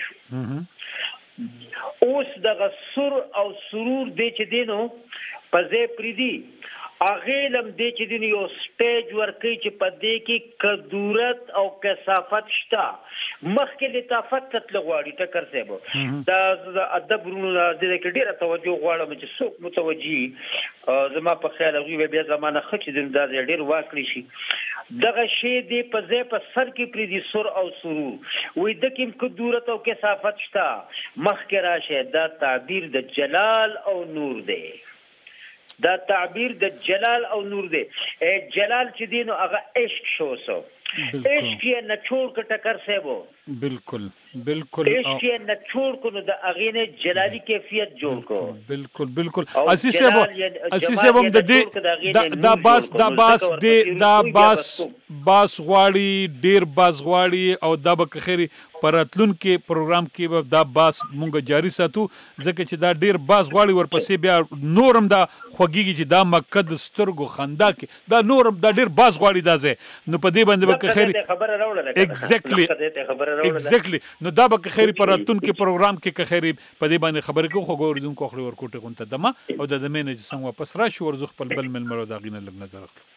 شو. اوس دغه سر او سرور دی چې دی نو په ځای پرېږدي، هغې لم دی چې دی یو سټیج ورکوي چې په دې کې کدورت او کثافت شته، مخکې لطافت ته تله غواړي ټکر صاحب. دا د ادب ورونو دې کې ډېره توجه غواړم چې څوک متوجي زما په خیال هغوی به بیا زمانه ښه چې دی دا ډېر واکړی شي. دغه شی دی په ځای په سر کې پرېږدي سر او سرور، وایي ده کې هم کدورت او کثافت شته، مخکې راشئ. دا تعبیر د جلال او نور دی، دا تعبیر د جلال او نور دی. جلال چې دی نو هغه عشق شو سو، عشق یې نچوړ که ټکر صاحبو، بالکل بالکل عشق یې نچوړ کو نو د هغې نه جلالي کیفیت جوړ کو. بالکل بالکل عزیز صاحب، عزیز صاحب هم د دې دا باس دا باس دا باس باس غواړي، ډېر باس غواړي او دا به که خیري په راتلونکي پروګرام کې به دا باس مونږ جاري ساتو، ځکه چې دا ډېر باس غواړي. ورپسې بیا نور هم دا خوږېږي چې دا مکه د سترګو خندا کې دا نور هم دا ډېر باس غواړي دا ځای. نو په دې باندې به که خیري ایگزیکټلی ایگزیکټلی نو دا به که خیري په راتلونکي پروګرام کې که خیري په دې باندې خبرې کوو. خو اورېدونکو خولې ورکوټې غونته دمه او د دمې نه چې څنګه واپس راشي ورځو خپل بل مېلمه او د هغې نه لږ نظر اخلو.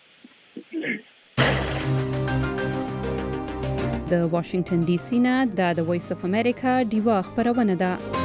د واشنگټن ډي سي نه دا د وایس اف امریکا ډیوا خبرونه ده.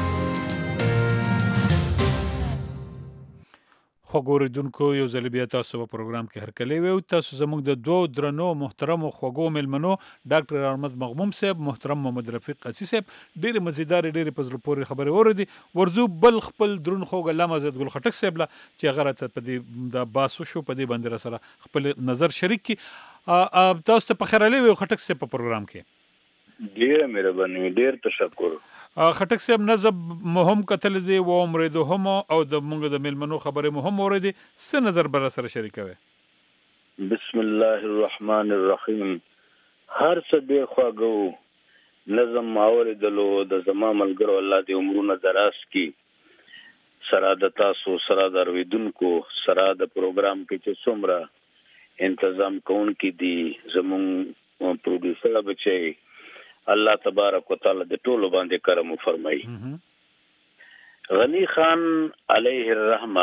خو ګوریدونکو یو ځل بیا تاسو په پروګرام کې هرکلی وی. تاسو زموږ د دوه درنو محترمو خوږو مېلمنو ډاکټر احمد مغموم صاحب، محترم محمد رفیق قصي صاحب ډېرې مزیدارې ډېرې په زړه پورې خبرې واورېدې. ورځو بل خپل درون خوږ علامه عزت ګل خټک صاحب له چې هغه راته په دې د باسو شو په دې باندې راسره خپل نظر شریک کړي. تاسو ته په خیرالي وی خټک صاحب په پروګرام کې ډېره مهرباني، ډېر تشکر. خټک صاحب نظم مهم کتل دی و امریدو هم او د مونږ د مېلمنو خبرې مهم اوریدي، څه نظر بر سره شریکوي؟ بسم الله الرحمن الرحیم. هر څه دی خواږه نظم اوریدلو د زما ملګرو الله دې عمرونه دراز کړي، سره د تاسو سره د اوریدونکو سره د پروګرام کې چې څومره انتظام کوونکي دي زموږ پروډوسر بچي، الله تبارک وتعالی د ټولو باندې کرم فرمایي. غنی خان علیه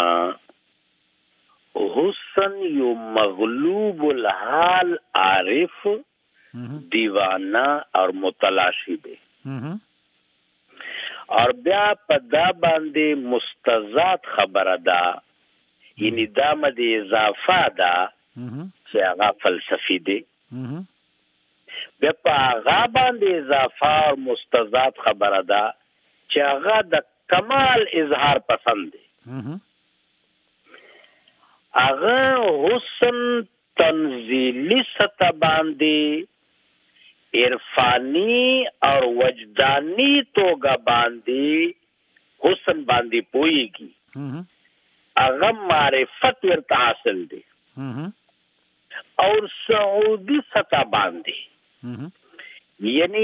الرحمه حسن یو مغلوب الحال عارف دیوانہ اور متلاشی دی، اور بیا په دا باندې مستزاد خبره ده، یعنی دا مده اضافه ده چې هغه فلسفي دی. بیا په هغه باندې اضافه او مستزاد خبره ده چې هغه د کمال اظهار پسند دی. هغه حسن تنزیلی سطح باندې عرفانی اور وجدانی توګه باندې حسن باندې پوهیږي، هغه معرفت ورته حاصل دی. اور سعودی سطح باندې یعنی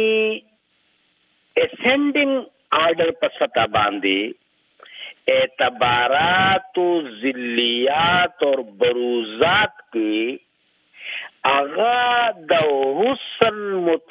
اسینڈنگ آرڈر پر سطح باندې اعتبارات و ذلیات اور بروزات کی آغا د حسن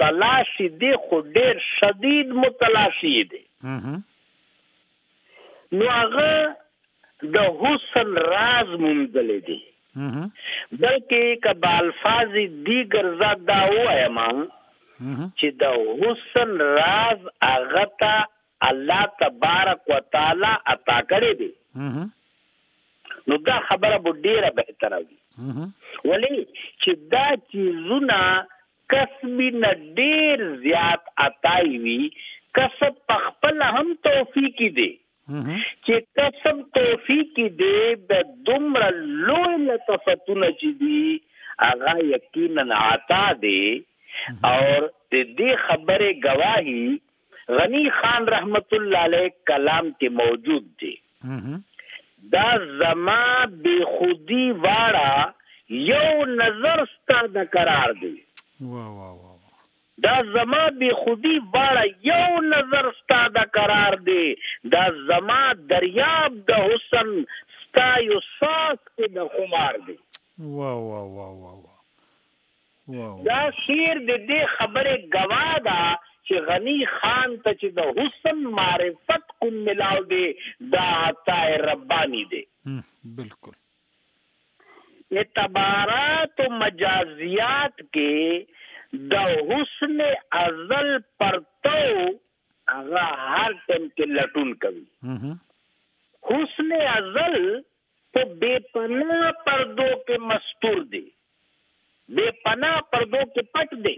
متلاشی دی، خو ډیر شدید متلاشی دی. نو هغه د حسن راز موندلی دی بلکې که با الفاظ دیگر زاد دا ووایم چې د حسن راز هغه ته الله تبارک وتعالی عطا کړی دی نو دا خبره به ډیره بهتره وي ولې چې دا چیزونه کسبی نه ډیر زیات عطای وي کسب په خپل هم توفیقی دی چې کسب توفیقی دی د دومره لوی لطفتونه چې دي هغه یقینا عطا دی اور د دې خبره گواهی غنی خان رحمت الله علیه کلام کې موجود دی دا زما بے خودی واړه یو نظر ستا د قرار دی واه واه واه دا زما بے خودی واړه یو نظر ستا د قرار دی دا زما دریاب د حسن ستا یو ساس کې د خمار دی واه واه واه واه واه دا شیر د دې خبره گواه ده چې غنی خان ته چې د حسن معرفت کوم ملاو دی دا عطا ربانی دی بالکل اعتبارات و مجازیات کې د حسن ازل پرتو هغه هر ټیم کې لټون کوي حسن ازل په بے پناه پردو کې مستور دی بے پناه پردو کې پټ دی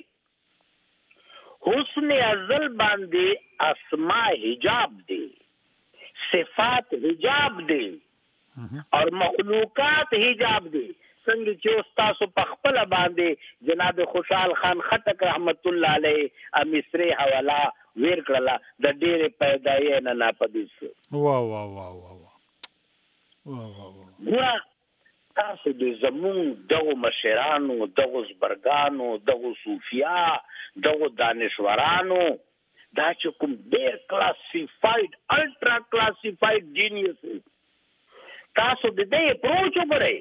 حسن ازل باندې اسماء حجاب دی صفات حجاب دی اور مخلوقات حجاب دی څنګه چې استاد په خپل باندې جناب خوشحال خان خټک رحمت الله علیه مصری حواله ویر کړله د ډېر پیدایې نه ناپدیس واه واه واه واه واه واه تاسو د زمون دغه مشرانو دغه زبرګانو دغه صوفیا دغه دانشورانو دا چې کوم ډېر کلاسیفاید الټرا کلاسیفاید جینیس تاسو د دې اپروچ وکړئ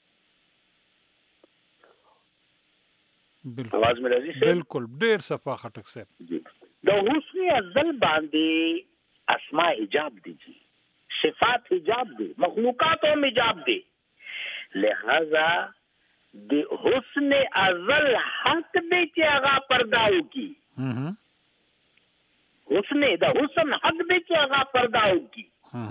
بالکل आवाज مې راځي بالکل ډېر صفا خټک صاحب د حسن ازل باندې اسماء حجاب دي صفات حجاب دي مخلوقات هم حجاب دي لہذا د حسن ازل حق دی چې هغه پرداو کی حسن د حسن حق دی چې هغه پرداو کی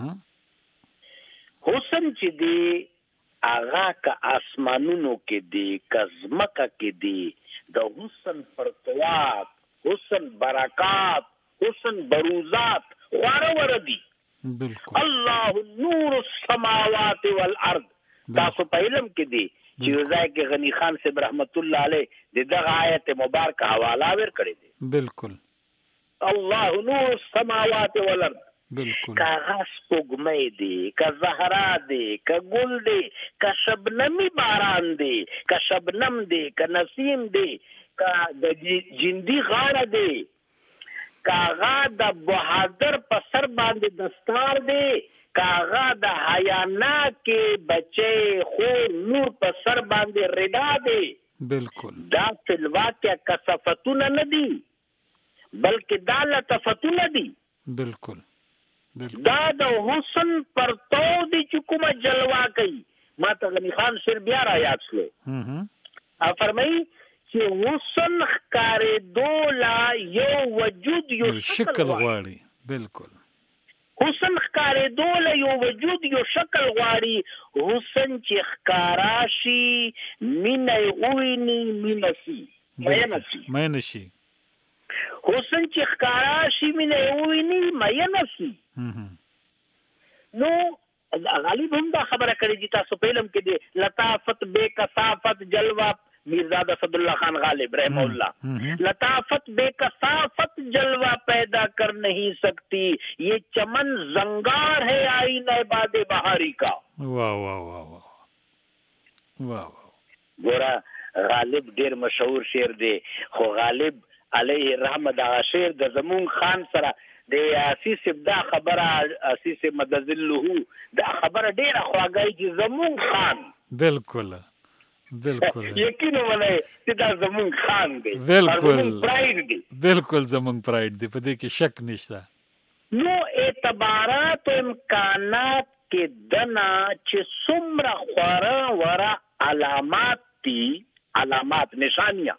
حسن چې دی هغه کا اسمانونو کې دی کزمکه کې دی د حسن پرتوات حسن برکات حسن بروزات خواره وردی بالکل الله نور السماوات والارض تاسو په علم کې دی چې ځای کې غنی خان صاحب رحمت الله علیه دغه آیت مبارکه حواله ور کړی دی بالکل الله نور السماوات والارض بالکل کا غاس پګمې دی کا زهرا دی کا ګل دی کا شبنمی باران دی کا شبنم دی کا نسیم دی کا د جندي غاړه دی کاغا د بہادر په سر باندې دستار دی کاغا د حیانا کې بچي خو نور په سر باندې ردا دی بالکل دا سلوا کې کثفتونه نه دي بلکې دا لطفتونه دي بالکل دا د حسن پرتو دی چې کومه جلوا کوي ما ته غنی خان سر بیا را یاد شلو ا فرمایي چې حسن ښکارې دولا یو وجود یو شکل غواړي بالکل حسن ښکارې دولا یو وجود یو شکل غواړي حسن چې ښکارا شي مینه ویني مینه شي مینه شي مینه شي حسن چې ښکارا شي مینه ویني مینه شي نو غالب هم دا خبره کړې چې تاسو په علم کې دي لطافت بے کثافت جلوہ میرزادہ اسد اللہ خان غالب رحمہ اللہ لطافت بے کثافت جلوہ پیدا کر نہیں سکتی یہ چمن زنگار ہے آئینہ باد بہاری کا واہ واہ واہ واہ واہ گورا غالب ډیر مشهور شعر دی خو غالب علیه رحمت دا شعر د زمون خان سره د اسیس ابدا خبره اسیس مدذله دا خبره ډیره خواږی چې زمون خان بالکل بالکل یقین ولای چې دا زمون خان دی بالکل پرایډ دی بالکل زمون پرایډ دی په دې کې شک نشته نو اعتبارات او امکانات کې دنا چې څومره خورا ورا علامات دي، علامات نشانیه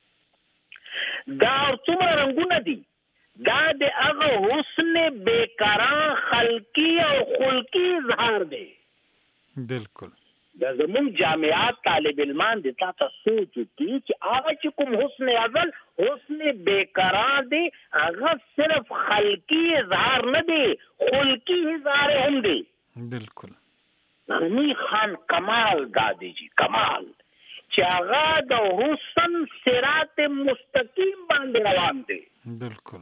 دا څومره رنگونه دي، دا د هغه حسن بیکران خلقی او خلقی اظهار دی. بالکل دا زمون جامعات طالب علمان دي تاسو سوچ کی چې هغه چې کوم حسن ازل حسن بیکران دی هغه صرف خلقی اظهار نه دی، خلقی اظهار هم دی. بالکل غنی خان کمال دادی جی کمال چې هغه د حسن صراط مستقیم باندې روان دی. بالکل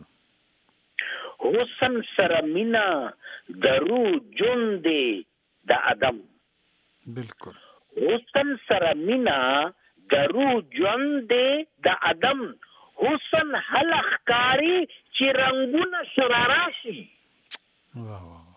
حسن سره مینا درو جون دی د ادم. بالکل حسن سره مینا درو جون دی د ادم. حسن حلقاری چې رنگونه شراراشي. واه واه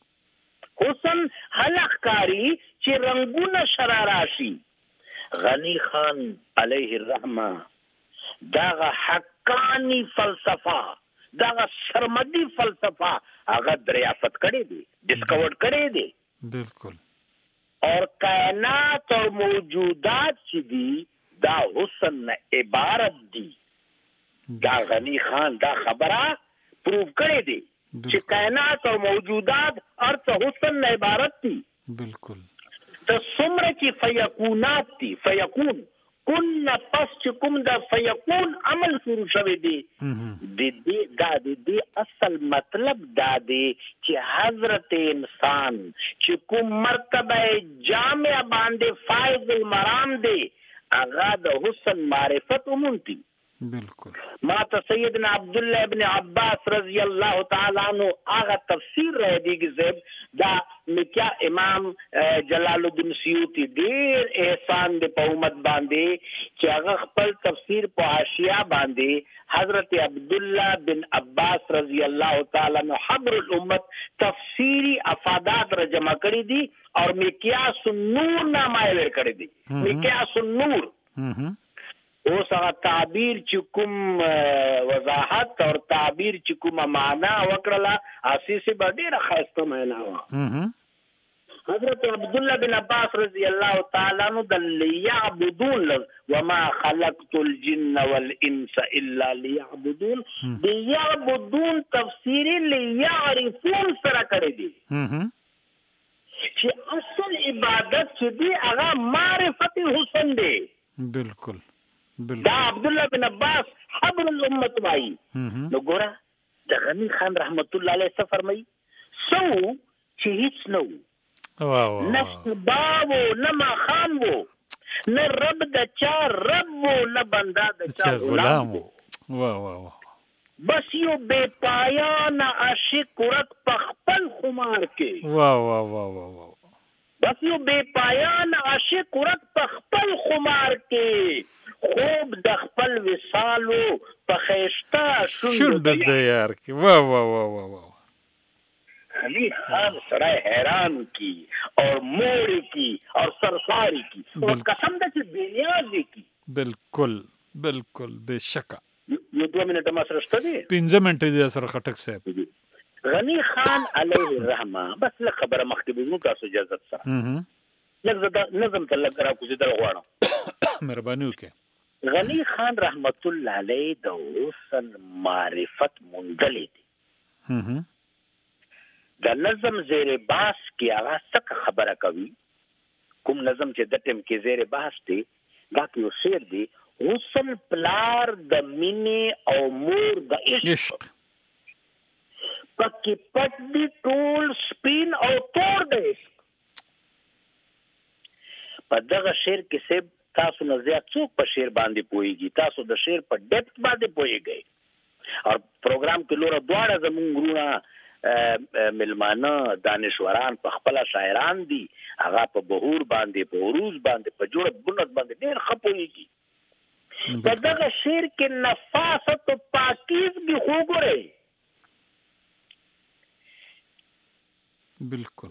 حسن حلقاری چې رنگونه شراراشي. غنی خان علیه الرحمه داغه حقانی فلسفه داغه سرمدی فلسفه هغه دریافت کړی دی، ډسکور کړی دی. بالکل اور کائنات اور موجودات چې دي دا حسن نه عبارت دي. دا غنی خان دا خبره پروف کړی دی چې کائنات اور موجودات ارث حسن نه عبارت دي. بالکل د څومره چې فیکونات دي، فیکون کن پس چې کوم د فیکون عمل شروع شوی دی د دې دا د دې اصل مطلب دا دی چې حضرت انسان چې کوم مرتبه جامع باندې فائز المرام دی هغه د حسن معرفت ومنتي. بالکل ما ته سیدنا عبدالله ابن عباس رضی الله تعالی عنہ هغه تفسیر رہے دی کہ دا مکیا امام جلال الدین سیوطی دیر احسان دے په امت باندې چې هغه خپل تفسیر په حاشیه باندې حضرت عبدالله بن عباس رضی الله تعالی عنہ حبر الامت تفسیری افادات را جمع کړی دي اور مکیاس النور نامه ور کړی دي. مکیاس النور اوس هغه تعبیر چې کوم وضاحت اور تعبیر چې کوم معنا وکړه اساسي به ډیره خاصه معنا و. حضرت عبدالله بن عباس رضی الله تعالی عنہ د لیعبدون وما خلقت الجن والانس الا ليعبدون د یعبدون تفسیر لیعرفون سره کړی دی چې اصل عبادت چې دی هغه معرفت حسن دی. بالکل دا عبدالله بن عباس حبر الامت وایي. نو ګوره د غنی خان رحمت الله علیه څه فرمایي سو چې هیڅ نه وو، نه سبا وو نه ماښام وو، نه رب د چا رب وو نه بنده د چا غلام وو. واه واه واه بس یو بې پایانه عاشق ورک په خپل خمار کې. واه واه واه واه بس یو بې پایانه عاشق ورک په خپل خمار کې. خوب د خپل وصالو په خیشتا شونډ د یار کې. واه واه واه واه واه علی خان سره حیران کی اور موری کی اور سرساری کی اور قسم ده چې بنیازی کی. بالکل بالکل بشکا یو دو منټه ما سره شته دي پنځه منټه دي سره خټک صاحب. غنی خان علیه الرحمه بس له خبره مخکې به موږ تاسو اجازه سره لږ نظم ته لږ را کوزیدل غواړم مهرباني وکړئ. غنی خان رحمت الله علیه د حسن معرفت موندلې دي. د نظم زیر باس کې هغه څه خبره کوي کوم نظم چې د ټیم کې زیر باس دی دا یو شعر دی. حسن پلار د مینې او مور د عشق پکې پټ دی ټول سپین او تور دی. په دغه شعر کې سب تاسو نه زیات څوک په شعر باندې پوهیږي، تاسو د شعر په ډیپث باندې پوهیږئ. او پروګرام کې لوره دواړه زمونږ غرونه ملمانه دانشوران په خپل شاعران دي، هغه په بهور باندې په عروض باندې په جوړ بنت باندې ډېر ښه پوهیږي. په دغه شعر کې نفاست او پاکیزګي خو ګورئ. بالکل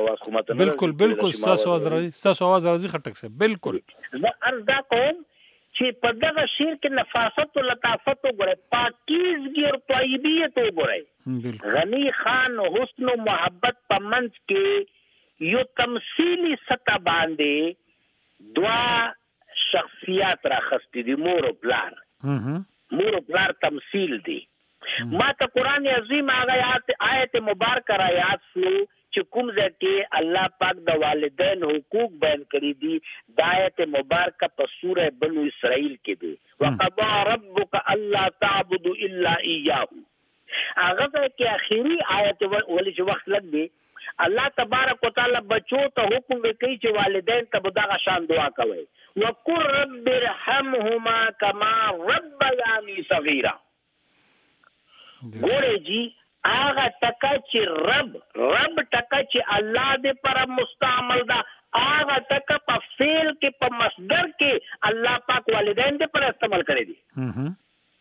بالکل بالکل ستاسو आवाज راځي ستاسو आवाज راځي خټک صاحب. بالکل زه عرض دا کوم چې په دغه شعر کې نفاست او لطافت وګورئ، پاکیزګي او طیبیت وګورئ. غنی خان حسن و محبت په منځ کې یو تمثیلی سطح باندې دوا شخصیات راخستی دي، مور او پلار. مور او پلار تمثیل دی. ما ته قرآن عظیم هغه آیت مبارکه را یاد شو چې کوم ځای کې الله پاک د والدین حقوق بیان کړی دي. د آیت مبارکه په سوره بنو اسرائیل کې دی، وقضى ربك الا تعبدوا الا اياه. هغه ځای کې اخیری آیت ولې چې وخت لګ دی، الله تبارک وتعالى بچو ته حکم وکړي چې والدین ته دغه شان دعا کوي، وقل رب ارحمهما كما ربياني صغيرا. ګورې جی هغه ټکا چې رب رب ټکا چې الله دې پر مستعمل دا، هغه ټکا په فعل کې په مصدر کې الله پاک والدین دې پر استعمال کړی دي.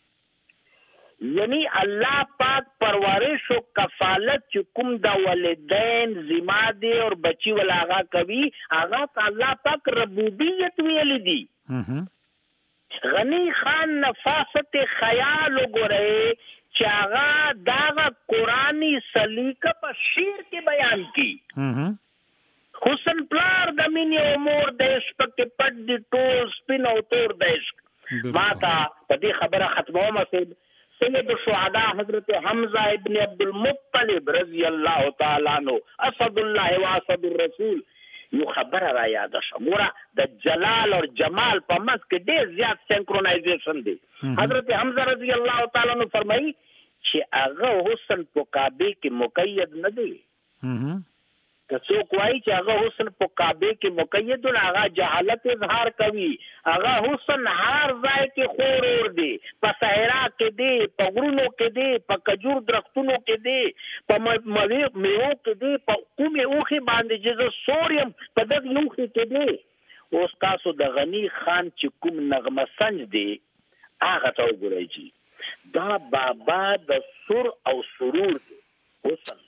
یعنی الله پاک پرورش او کفالت چې کوم د والدین ذمہ دي او بچي ولاغه کوي، هغه الله پاک ربوبیت ویل دي. غنی خان نفاست خیال وګورئ چې هغه داغه قرآنی سلیقه په شعر کې بیان کی. حسن پلار د مینې امور د عشق کې پټ دي ټول سپین او تور د عشق. ما ته په دې خبره ختمومه سید سید الشهدا حضرت حمزه ابن عبد المطلب رضی الله تعالی عنہ اسد الله و اسد الرسول یو خبره را یاد شوه. ګوره د جلال او جمال په منځ کې ډېر زیات سینکرونایزیشن دی. حضرت حمزه رضی الله تعالی عنہ فرمایي چې هغه حسن په کعبه کې مقید نه دی. که څوک وایي چې هغه حسن په کعبه کې مقید دی، هغه جهالت اظهار کوي. هغه حسن هر ځای کې خور اور دی، په صحرا کې دی، په غرونو کې دی، په کجور درختونو کې دی، په میوو کې دی، په کومې اوښې باندې چې زه سور یم په دغې اوښې کې دی. اوس تاسو د غنی خان چې کوم نغمه سنج دی هغه ته وګورئ چې دا بابا د سر او سرور دی حسن.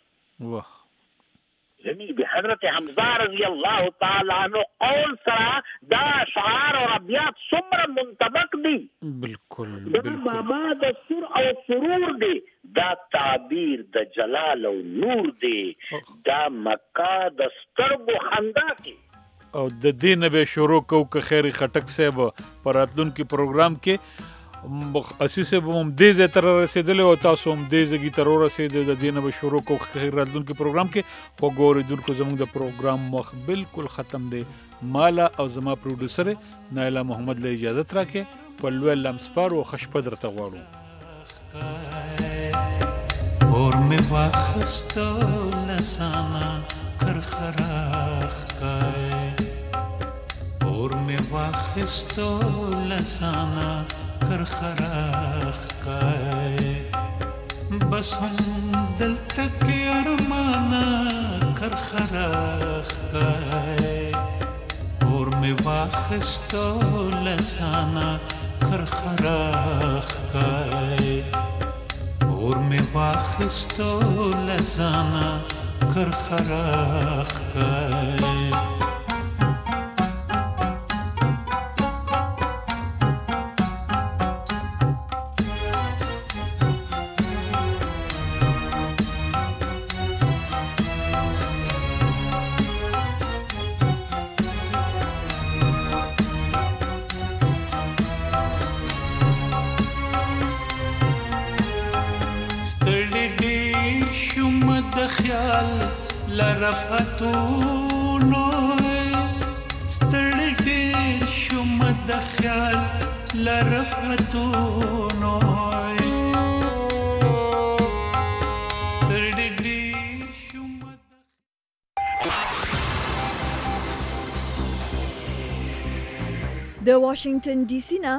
یعنی به حضرت حمزه رضی الله تعالی عنہ قول سره دا اشعار او ابیات څومره منطبق دي. بالکل دا بابا د سر او سرور دی، دا تعبیر د جلال او نور دی، دا مکه د سترګو خندا کې. او د دې نه به شروع کو که خیر خټک صاحب پر راتلونکي پروګرام کې اساسه به هم دې ځای تر رسېدلی او تاسو هم دې ځای تر ورسېدئ. د دې نه به شروع کوو خیر راتلونکي پروګرام کې. خو ګورېدونکو زموږ د پروګرام وخت بالکل ختم دی. مالا او زما پروډوسر نایله محمد له اجازت راکړئ. په لوی الله سپارو او ښه شپه درته غواړو. اور مې واخیستو لسانه کرخراخ کای، اور مې واخیستو لسانه کرخراخ کای، بس هم دلته کې ارمانه کرخراخ کای، اور مې واخیستو لسانه کرخراخ کای، اور مې واخیستو لسانه کرخراخ کای. لرفتونو ستړي ډېر شوم د خیال لرفتونو ستړي ډېر شوم. د واشنگټن ډي سي نه